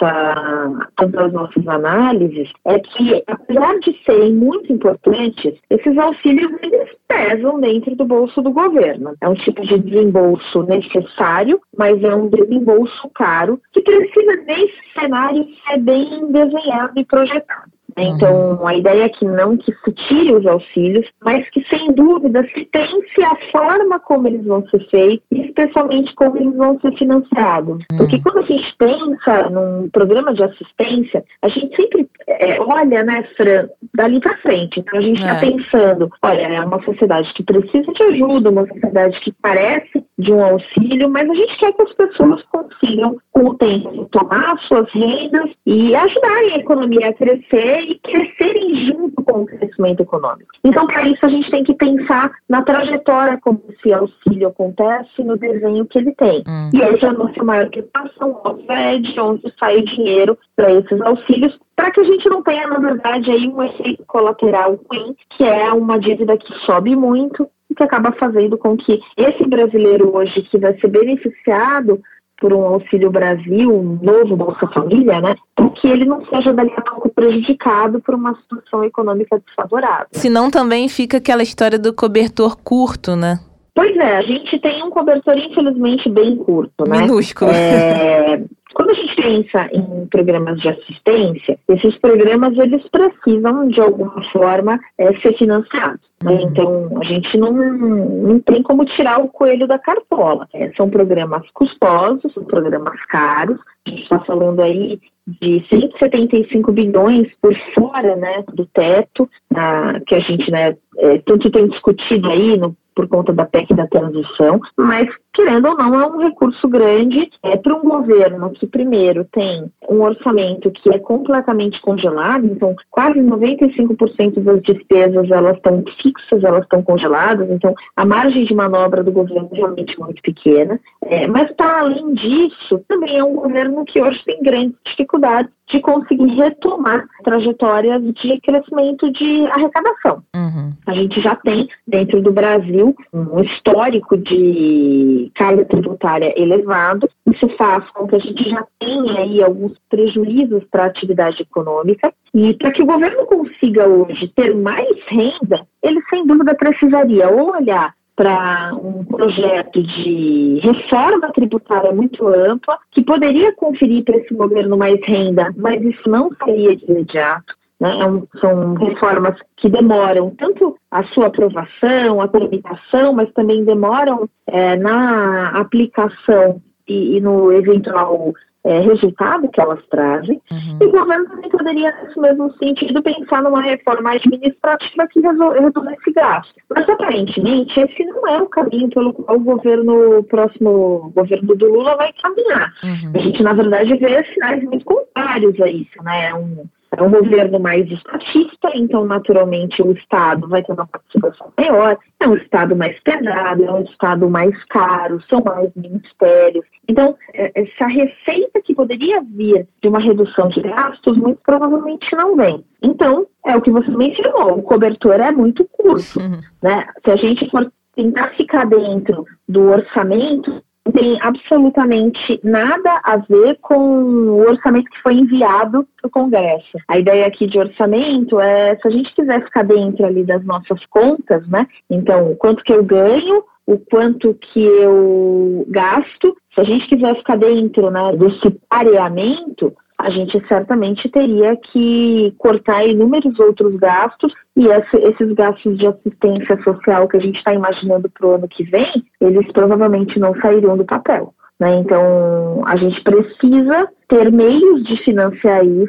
nossa, as nossas análises, é que, apesar de serem muito importantes, esses auxílios eles pesam dentro do bolso do governo. É um tipo de desembolso necessário, mas é um desembolso caro, que precisa, nesse cenário, ser bem desenhado e projetado. Então, a ideia é que não que se tire os auxílios, mas que, sem dúvida, se pense a forma como eles vão ser feitos e, especialmente, como eles vão ser financiados. Porque quando a gente pensa num programa de assistência, a gente sempre é, olha, né, Fran, dali para frente. Então, a gente está É. pensando, olha, é uma sociedade que precisa de ajuda, uma sociedade que carece de um auxílio, mas a gente quer que as pessoas consigam, com o tempo, tomar suas rendas e ajudarem a economia a crescer e crescerem junto com o crescimento econômico. Então, para isso, a gente tem que pensar na trajetória como esse auxílio acontece, no desenho que ele tem. Hum. E aí, a nossa maior preocupação, óbvio, é de onde sai o dinheiro para esses auxílios, para que a gente não tenha, na verdade, aí um efeito colateral ruim, que é uma dívida que sobe muito e que acaba fazendo com que esse brasileiro hoje, que vai ser beneficiado por um Auxílio Brasil, um novo Bolsa Família, né, que ele não seja dali a pouco prejudicado por uma situação econômica desfavorável. Senão também fica aquela história do cobertor curto, né? Pois é, a gente tem um cobertor, infelizmente, bem curto, né? Minúsculo. É, quando a gente pensa em programas de assistência, esses programas, eles precisam, de alguma forma, é, ser financiados. Né? Então, a gente não, não tem como tirar o coelho da cartola. É, são programas custosos, são programas caros. A gente está falando aí de cento e setenta e cinco bilhões por fora, né, do teto, ah, que a gente, né, é, tanto tem discutido aí no por conta da P E C da transição, mas, querendo ou não, é um recurso grande é, para um governo que, primeiro, tem um orçamento que é completamente congelado, então quase noventa e cinco por cento das despesas elas estão fixas, elas estão congeladas, então a margem de manobra do governo é realmente muito pequena, é, mas, para além disso, também é um governo que hoje tem grandes dificuldades de conseguir retomar trajetórias de crescimento de arrecadação. Uhum. A gente já tem, dentro do Brasil, um histórico de carga tributária elevado. Isso faz com que a gente já tenha aí alguns prejuízos para a atividade econômica. E para que o governo consiga hoje ter mais renda, ele sem dúvida precisaria olhar para um projeto de reforma tributária muito ampla, que poderia conferir para esse governo mais renda, mas isso não seria de imediato. Né? São reformas que demoram tanto a sua aprovação, a tramitação, mas também demoram é, na aplicação e, e no eventual é, resultado que elas trazem. Uhum. E o governo também poderia, nesse mesmo sentido, pensar numa reforma administrativa que reduz esse gasto. Mas, aparentemente, esse não é o caminho pelo qual o governo, o próximo governo do Lula vai caminhar. Uhum. A gente, na verdade, vê sinais muito contrários a isso, né? É um É um governo mais estatista, então, naturalmente, o Estado vai ter uma participação maior. É um Estado mais pesado, é um Estado mais caro, são mais ministérios. Então, essa receita que poderia vir de uma redução de gastos, muito provavelmente não vem. Então, é o que você mencionou, o cobertor é muito curto. Uhum. Né? Se a gente for tentar ficar dentro do orçamento, não tem absolutamente nada a ver com o orçamento que foi enviado para o Congresso. A ideia aqui de orçamento é, se a gente quiser ficar dentro ali das nossas contas, né? Então, o quanto que eu ganho, o quanto que eu gasto, se a gente quiser ficar dentro, né, desse pareamento, a gente certamente teria que cortar inúmeros outros gastos, e esse, esses gastos de assistência social que a gente está imaginando para o ano que vem, eles provavelmente não sairiam do papel. Né? Então, a gente precisa ter meios de financiar isso,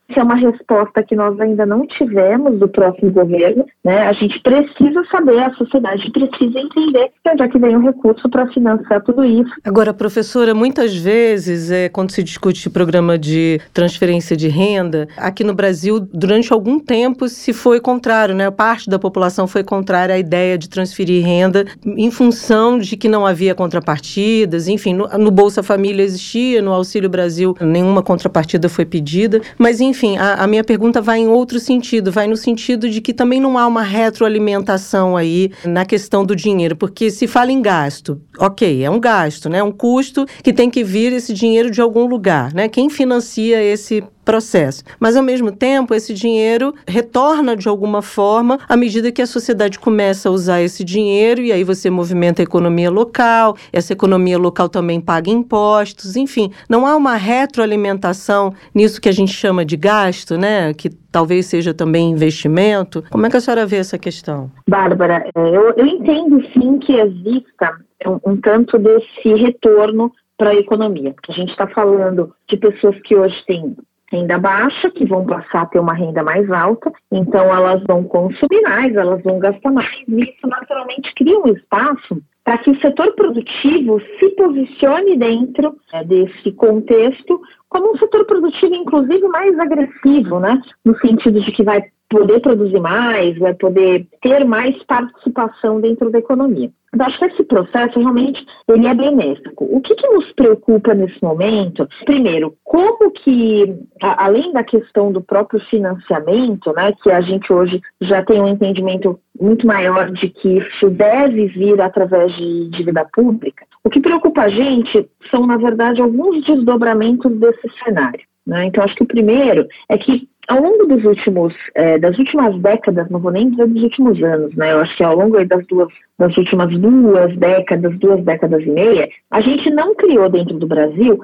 Essa é uma resposta que nós ainda não tivemos do próximo governo, né? A gente precisa saber, a sociedade precisa entender de onde é que vem o recurso para financiar tudo isso. Agora, professora, muitas vezes, é, quando se discute programa de transferência de renda, aqui no Brasil, durante algum tempo, se foi contrário, né? Parte da população foi contrária à ideia de transferir renda em função de que não havia contrapartidas, enfim, no, no Bolsa Família existia, no Auxílio Brasil nenhuma contrapartida foi pedida, mas enfim, Enfim, a, a minha pergunta vai em outro sentido, vai no sentido de que também não há uma retroalimentação aí na questão do dinheiro, porque se fala em gasto, ok, é um gasto, né? Um custo que tem que vir esse dinheiro de algum lugar, né? Quem financia esse processo. Mas, ao mesmo tempo, esse dinheiro retorna de alguma forma à medida que a sociedade começa a usar esse dinheiro e aí você movimenta a economia local, essa economia local também paga impostos, enfim, não há uma retroalimentação nisso que a gente chama de gasto, né? Que talvez seja também investimento. Como é que a senhora vê essa questão? Bárbara, eu, eu entendo sim que exista um, um tanto desse retorno para a economia. A gente está falando de pessoas que hoje têm renda baixa, que vão passar a ter uma renda mais alta, então elas vão consumir mais, elas vão gastar mais, e isso naturalmente cria um espaço para que o setor produtivo se posicione dentro é, desse contexto como um setor produtivo, inclusive, mais agressivo, né? No sentido de que vai poder produzir mais, vai poder ter mais participação dentro da economia. Eu acho que esse processo realmente ele é benéfico. O que, que nos preocupa nesse momento? Primeiro, como que, a, além da questão do próprio financiamento, né, que a gente hoje já tem um entendimento muito maior de que isso deve vir através de dívida pública, o que preocupa a gente são, na verdade, alguns desdobramentos desse cenário, né? Então, acho que o primeiro é que ao longo dos últimos, eh, das últimas décadas, não vou nem dizer dos últimos anos, né? Eu acho que ao longo das duas, das últimas duas décadas, duas décadas e meia, a gente não criou dentro do Brasil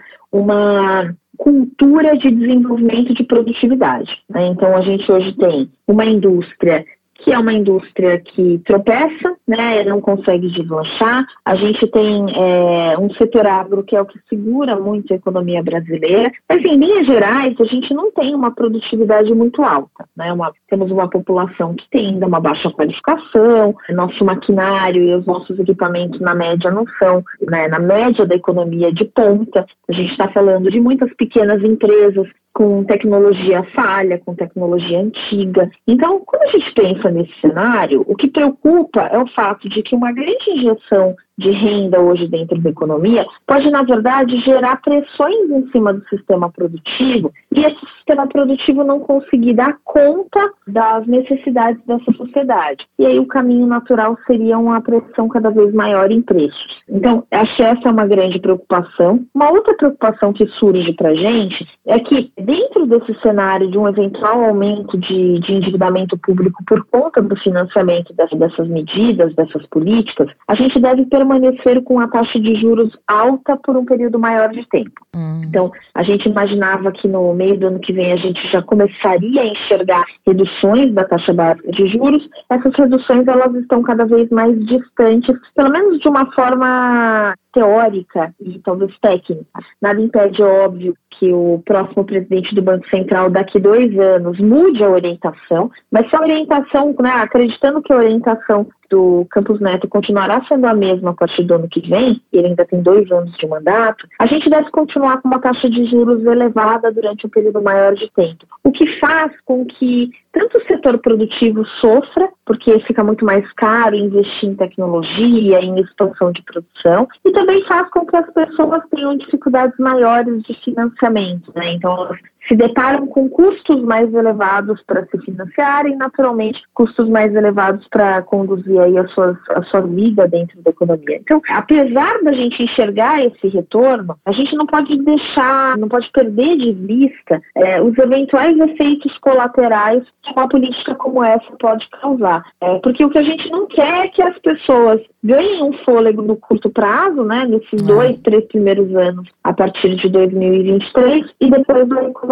uma cultura de desenvolvimento de produtividade, né? Então, a gente hoje tem uma indústria que é uma indústria que tropeça, né, não consegue deslanchar. A gente tem é, um setor agro que é o que segura muito a economia brasileira. Mas, em linhas gerais, a gente não tem uma produtividade muito alta, né? Uma, temos uma população que tem ainda uma baixa qualificação, nosso maquinário e os nossos equipamentos, na média, não são, né, na média da economia de ponta. A gente está falando de muitas pequenas empresas com tecnologia falha, com tecnologia antiga. Então, quando a gente pensa nesse cenário, o que preocupa é o fato de que uma grande injeção de renda hoje dentro da economia pode, na verdade, gerar pressões em cima do sistema produtivo e esse sistema produtivo não conseguir dar conta das necessidades dessa sociedade. E aí o caminho natural seria uma pressão cada vez maior em preços. Então, acho que essa é uma grande preocupação. Uma outra preocupação que surge para a gente é que, dentro desse cenário de um eventual aumento de, de endividamento público por conta do financiamento dessas, dessas medidas, dessas políticas, a gente deve permanecer permanecer com a taxa de juros alta por um período maior de tempo. Hum. Então, a gente imaginava que no meio do ano que vem a gente já começaria a enxergar reduções da taxa básica de juros. Essas reduções, elas estão cada vez mais distantes, pelo menos de uma forma teórica e talvez técnica. Nada impede, óbvio, que o próximo presidente do Banco Central daqui a dois anos mude a orientação, mas se a orientação, né, acreditando que a orientação do Campos Neto continuará sendo a mesma a partir do ano que vem, ele ainda tem dois anos de mandato, a gente deve continuar com uma taxa de juros elevada durante um período maior de tempo, o que faz com que tanto o setor produtivo sofra, porque fica muito mais caro investir em tecnologia, em expansão de produção, e também faz com que as pessoas tenham dificuldades maiores de financiamento, né? Então, elas se deparam com custos mais elevados para se financiarem, naturalmente, custos mais elevados para conduzir aí a sua, a sua vida dentro da economia. Então, apesar da gente enxergar esse retorno, a gente não pode deixar, não pode perder de vista é, os eventuais efeitos colaterais que uma política como essa pode causar. É, porque o que a gente não quer é que as pessoas ganhem um fôlego no curto prazo, né, nesses dois, três primeiros anos, a partir de dois mil e vinte e três, e depois a economia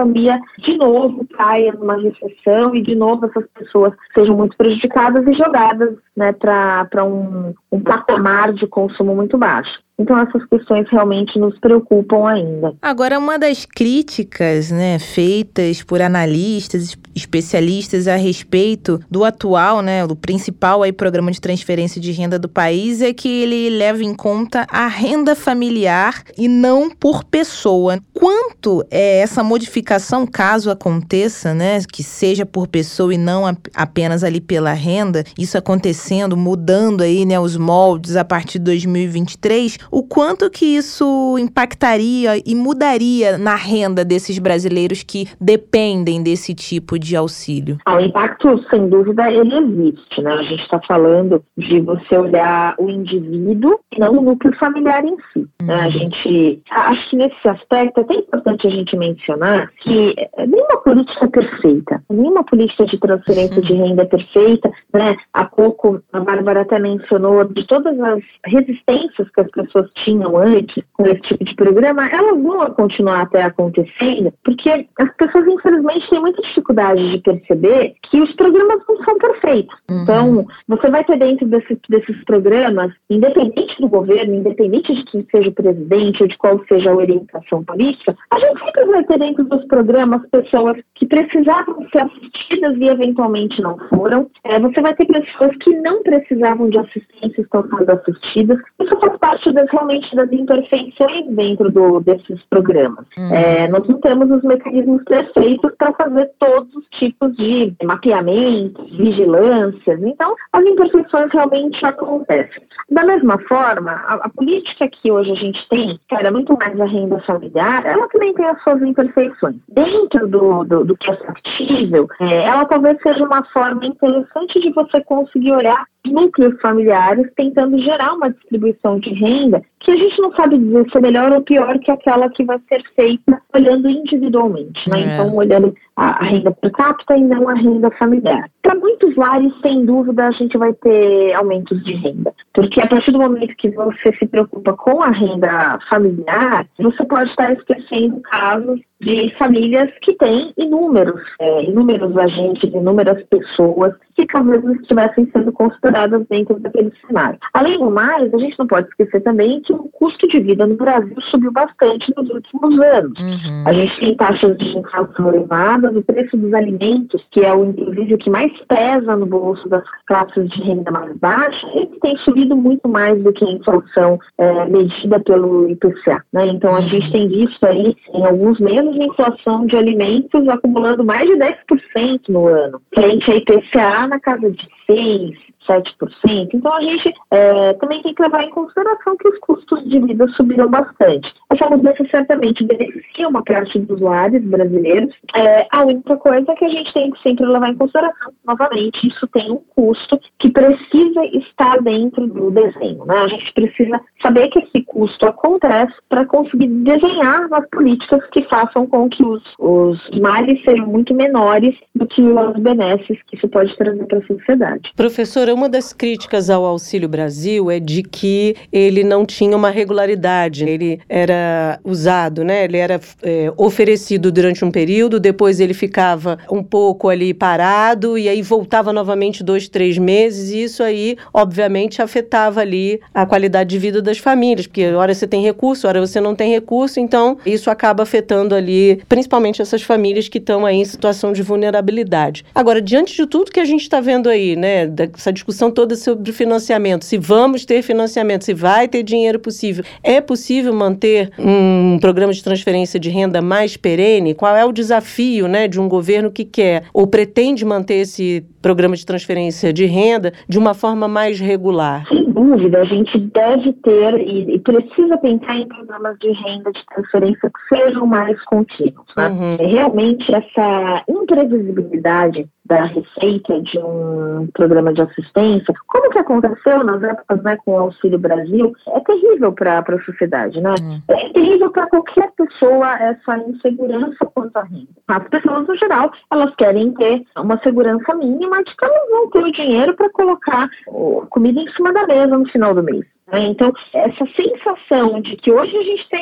economia de novo caia numa recessão e de novo essas pessoas sejam muito prejudicadas e jogadas, né, para um, um patamar de consumo muito baixo. Então, essas questões realmente nos preocupam ainda. Agora, uma das críticas, né, feitas por analistas, especialistas a respeito do atual, né, do principal aí, programa de transferência de renda do país é que ele leva em conta a renda familiar e não por pessoa. Quanto é essa modificação, caso aconteça, né, que seja por pessoa e não apenas ali pela renda, isso acontecendo, mudando aí, né, os moldes a partir de dois mil e vinte e três, o quanto que isso impactaria e mudaria na renda desses brasileiros que dependem desse tipo de auxílio? Ah, o impacto, sem dúvida, ele existe, né? A gente está falando de você olhar o indivíduo e não o núcleo familiar em si. Uhum. Né? A gente, acho que nesse aspecto é até importante a gente mencionar que nenhuma política é perfeita, nenhuma política de transferência uhum. de renda é perfeita, né? Há pouco a Bárbara até mencionou de todas as resistências que as pessoas tinham antes com esse tipo de programa, elas vão continuar até acontecendo, porque as pessoas, infelizmente, têm muita dificuldade de perceber que os programas não são perfeitos. Uhum. Então, você vai ter dentro desses, desses programas, independente do governo, independente de quem seja o presidente ou de qual seja a orientação política, a gente sempre vai ter dentro dos programas pessoas que precisavam ser assistidas e eventualmente não foram. É, você vai ter pessoas que não precisavam de assistência e estão sendo assistidas. Isso faz parte das, realmente das imperfeições dentro do, desses programas. Hum. É, nós não temos os mecanismos perfeitos para fazer todos os tipos de mapeamentos, vigilâncias. Então, as imperfeições realmente acontecem. Da mesma forma, a, a política que hoje a gente tem, que era muito mais a renda familiar, ela também tem as suas imperfeições. Dentro do, do, do que é factível, é, ela talvez seja uma forma interessante de você conseguir olhar núcleos familiares, tentando gerar uma distribuição de renda que a gente não sabe dizer se é melhor ou pior que aquela que vai ser feita olhando individualmente, né? É. Então, olhando a, a renda per capita e não a renda familiar. Para muitos lares, sem dúvida, a gente vai ter aumentos de renda, porque a partir do momento que você se preocupa com a renda familiar, você pode estar esquecendo casos de famílias que têm inúmeros, é, inúmeros agentes, inúmeras pessoas que talvez não estivessem sendo consideradas dentro daquele cenário. Além do mais, a gente não pode esquecer também que o custo de vida no Brasil subiu bastante nos últimos anos. Uhum. A gente tem taxas de inflação elevadas, o preço dos alimentos, que é o inclusive o que mais pesa no bolso das classes de renda mais baixa, ele tem subido muito mais do que a inflação é, medida pelo I P C A. Né? Então, a gente tem visto aí, em alguns meses, a inflação de alimentos acumulando mais de dez por cento no ano, frente a I P C A na casa de seis por cento, sete por cento. Então, a gente é, também tem que levar em consideração que os custos de vida subiram bastante. Essa mudança certamente beneficia uma parte dos lares brasileiros. É, a única coisa que a gente tem que sempre levar em consideração, novamente, isso tem um custo que precisa estar dentro do desenho. Né? A gente precisa saber que esse custo acontece para conseguir desenhar as políticas que façam com que os, os males sejam muito menores do que os benesses que isso pode trazer para a sociedade. Professora, uma das críticas ao Auxílio Brasil é de que ele não tinha uma regularidade. Ele era usado, né? Ele era é, oferecido durante um período, depois ele ficava um pouco ali parado e aí voltava novamente dois, três meses e isso aí, obviamente, afetava ali a qualidade de vida das famílias, porque hora você tem recurso, hora você não tem recurso, então isso acaba afetando ali, principalmente essas famílias que estão aí em situação de vulnerabilidade. Agora, diante de tudo que a gente está vendo aí, né, dessa discussão toda sobre financiamento, se vamos ter financiamento, se vai ter dinheiro possível, é possível manter um programa de transferência de renda mais perene? Qual é o desafio, né, de um governo que quer ou pretende manter esse programa de transferência de renda de uma forma mais regular? Sem dúvida, a gente deve ter e, e precisa pensar em programas de renda de transferência que sejam mais contínuos. Né? Uhum. Realmente, essa imprevisibilidade da receita de um programa de assistência, como que aconteceu nas épocas, né, com o Auxílio Brasil, é terrível para a sociedade, né? Uhum. É terrível para qualquer pessoa essa insegurança quanto à renda. As pessoas, no geral, elas querem ter uma segurança mínima de que elas vão ter o dinheiro para colocar a comida em cima da mesa no final do mês. Então, essa sensação de que hoje a gente tem um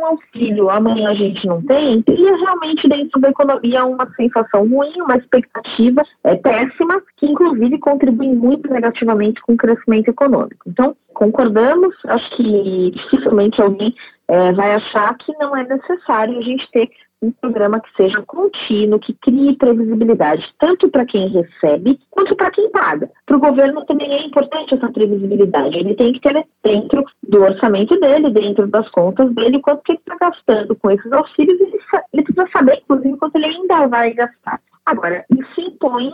um auxílio, amanhã a gente não tem, cria realmente dentro da economia uma sensação ruim, uma expectativa é, péssima, que inclusive contribui muito negativamente com o crescimento econômico. Então, concordamos, acho que dificilmente alguém é, vai achar que não é necessário a gente ter um programa que seja contínuo, que crie previsibilidade, tanto para quem recebe, quanto para quem paga. Para o governo também é importante essa previsibilidade. Ele tem que ter dentro do orçamento dele, dentro das contas dele, quanto que ele está gastando com esses auxílios, ele, ele precisa saber, inclusive, quanto ele ainda vai gastar. Agora, isso impõe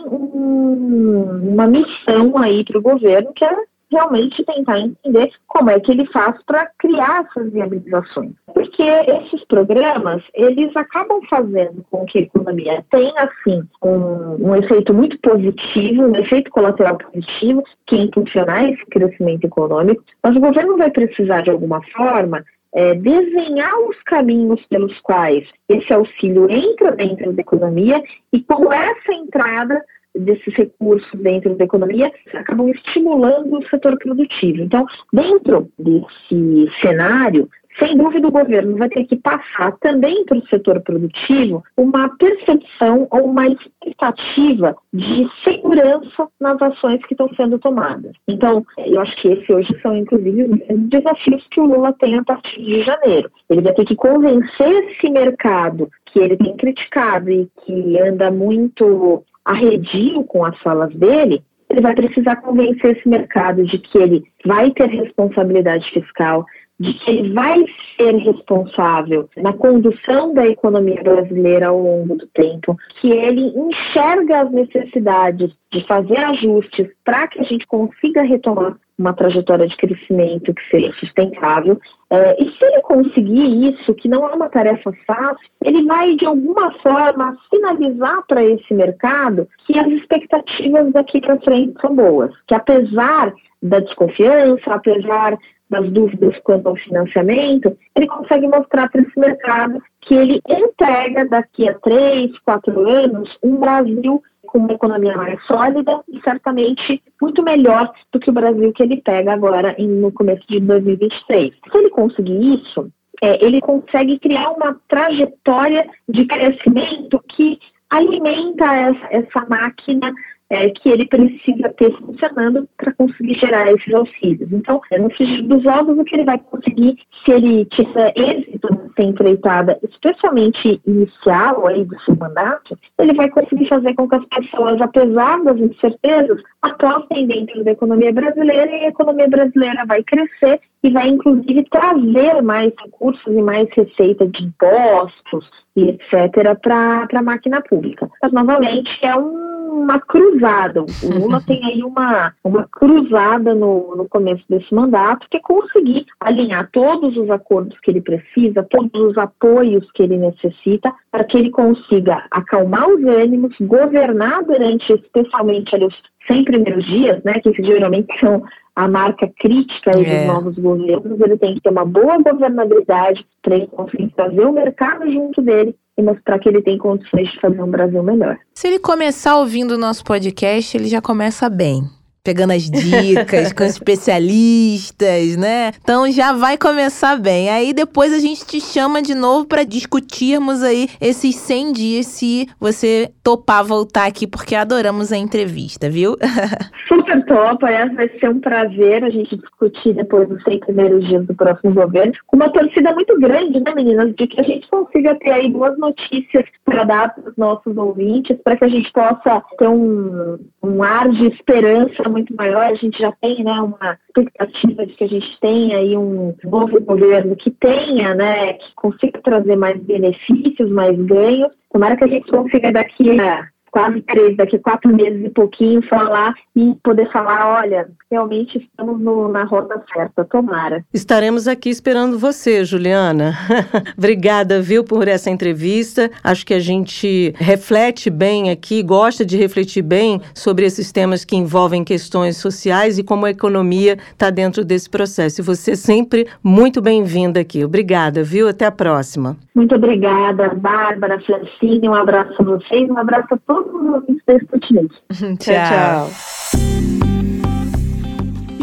um, uma missão aí para o governo, que é realmente tentar entender como é que ele faz para criar essas viabilizações. Porque esses programas, eles acabam fazendo com que a economia tenha, assim, um, um efeito muito positivo, um efeito colateral positivo, que é impulsionar esse crescimento econômico, mas o governo vai precisar, de alguma forma, É, desenhar os caminhos pelos quais esse auxílio entra dentro da economia e como essa entrada desses recursos dentro da economia acabam estimulando o setor produtivo. Então, dentro desse cenário, sem dúvida o governo vai ter que passar também para o setor produtivo uma percepção ou uma expectativa de segurança nas ações que estão sendo tomadas. Então, eu acho que esses hoje são, inclusive, os desafios que o Lula tem a partir de janeiro. Ele vai ter que convencer esse mercado que ele tem criticado e que anda muito arredio com as falas dele. Ele vai precisar convencer esse mercado de que ele vai ter responsabilidade fiscal, de que ele vai ser responsável na condução da economia brasileira ao longo do tempo, que ele enxerga as necessidades de fazer ajustes para que a gente consiga retomar uma trajetória de crescimento que seja sustentável. É, e se ele conseguir isso, que não é uma tarefa fácil, ele vai, de alguma forma, sinalizar para esse mercado que as expectativas daqui para frente são boas, que apesar da desconfiança, apesar das dúvidas quanto ao financiamento, ele consegue mostrar para esse mercado que ele entrega daqui a três, quatro anos um Brasil com uma economia mais sólida e certamente muito melhor do que o Brasil que ele pega agora em, no começo de dois mil e vinte e três. Se ele conseguir isso, é, ele consegue criar uma trajetória de crescimento que alimenta essa, essa máquina É, que ele precisa ter funcionando para conseguir gerar esses auxílios. Então, no frigir dos ovos, o que ele vai conseguir, se ele tiver êxito nessa empreitada, especialmente inicial aí do seu mandato, ele vai conseguir fazer com que as pessoas, apesar das incertezas, apostem dentro da economia brasileira, e a economia brasileira vai crescer e vai, inclusive, trazer mais recursos e mais receita de impostos e etcétera para a máquina pública. Mas, novamente, é um uma cruzada. O Lula tem aí uma, uma cruzada no, no começo desse mandato, que é conseguir alinhar todos os acordos que ele precisa, todos os apoios que ele necessita, para que ele consiga acalmar os ânimos, governar durante, especialmente, ali, os cem primeiros dias, né, que geralmente são a marca crítica aí é. dos novos governos. Ele tem que ter uma boa governabilidade para ele conseguir trazer o mercado junto dele e mostrar que ele tem condições de fazer um Brasil melhor. Se ele começar ouvindo o nosso podcast, ele já começa bem. Pegando as dicas com especialistas, né? Então já vai começar bem. Aí depois a gente te chama de novo para discutirmos aí esses cem dias, se você topar voltar aqui, porque adoramos a entrevista, viu? Super top, aliás, vai ser um prazer a gente discutir depois dos cem primeiros dias do próximo governo, com uma torcida muito grande, né, meninas, de que a gente consiga ter aí boas notícias para dar para os nossos ouvintes, para que a gente possa ter um, um ar de esperança muito maior. A gente já tem, né, uma expectativa de que a gente tenha aí um novo governo que tenha, né, que consiga trazer mais benefícios, mais ganhos. Tomara que a gente consiga daqui a quase três, daqui a quatro meses e pouquinho, falar e poder falar, olha, realmente estamos no, na rota certa, tomara. Estaremos aqui esperando você, Juliana. Obrigada, viu, por essa entrevista. Acho que a gente reflete bem aqui, gosta de refletir bem sobre esses temas que envolvem questões sociais e como a economia está dentro desse processo. E você sempre muito bem-vinda aqui. Obrigada, viu? Até a próxima. Muito obrigada, Bárbara, Francine, um abraço a vocês, um abraço a todos os ouvintes da Sputnik. Tchau, tchau.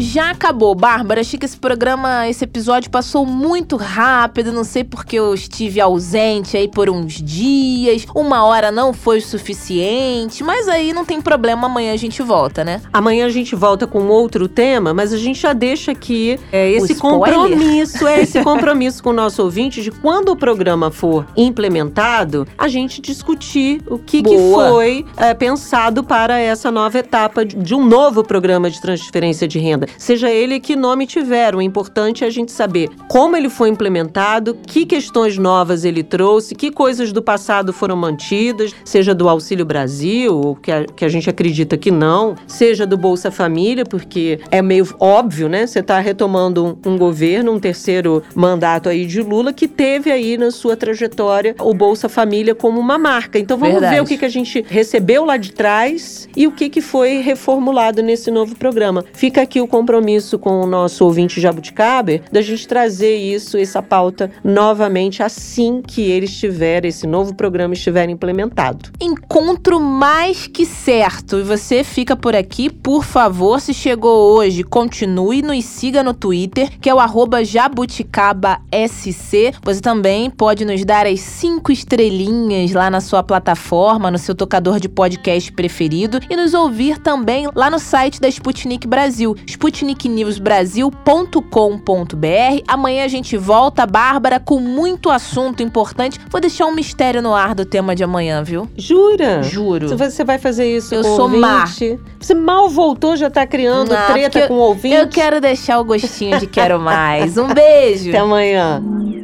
já acabou. Bárbara, achei que esse programa, esse episódio passou muito rápido. Não sei porque eu estive ausente aí por uns dias. Uma hora não foi o suficiente. Mas aí não tem problema, amanhã a gente volta, né? Amanhã a gente volta com outro tema, mas a gente já deixa aqui é, esse spoiler? compromisso, é esse compromisso com o nosso ouvinte de quando o programa for implementado, a gente discutir o que, que foi é, pensado para essa nova etapa de, de um novo programa de transferência de renda. Seja ele que nome tiver, o importante é a gente saber como ele foi implementado, que questões novas ele trouxe, que coisas do passado foram mantidas, seja do Auxílio Brasil, ou que a, que a gente acredita que não, seja do Bolsa Família, porque é meio óbvio, né? Você está retomando um, um governo, um terceiro mandato aí de Lula, que teve aí na sua trajetória o Bolsa Família como uma marca. Então vamos Verdade. ver o que, que a gente recebeu lá de trás e o que, que foi reformulado nesse novo programa. Fica aqui o compromisso com o nosso ouvinte Jabuticaber da gente trazer isso, essa pauta novamente assim que ele estiver, esse novo programa estiver implementado. Encontro mais que certo. E você fica por aqui, por favor, se chegou hoje, continue, nos siga no Twitter, que é o arroba jabuticabaSC. Você também pode nos dar as cinco estrelinhas lá na sua plataforma, no seu tocador de podcast preferido e nos ouvir também lá no site da Sputnik Brasil, sputnik news brasil ponto com ponto b r. Amanhã a gente volta, Bárbara, com muito assunto importante. Vou deixar um mistério no ar do tema de amanhã, viu? Jura? Juro. Você vai fazer isso Eu com o sou ouvinte? má. Você mal voltou, já tá criando Não, treta porque com o ouvinte? Eu quero deixar o gostinho de quero mais. Um beijo! Até amanhã.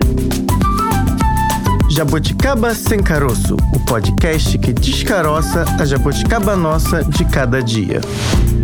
Jabuticaba Sem Caroço, o podcast que descaroça a jabuticaba nossa de cada dia.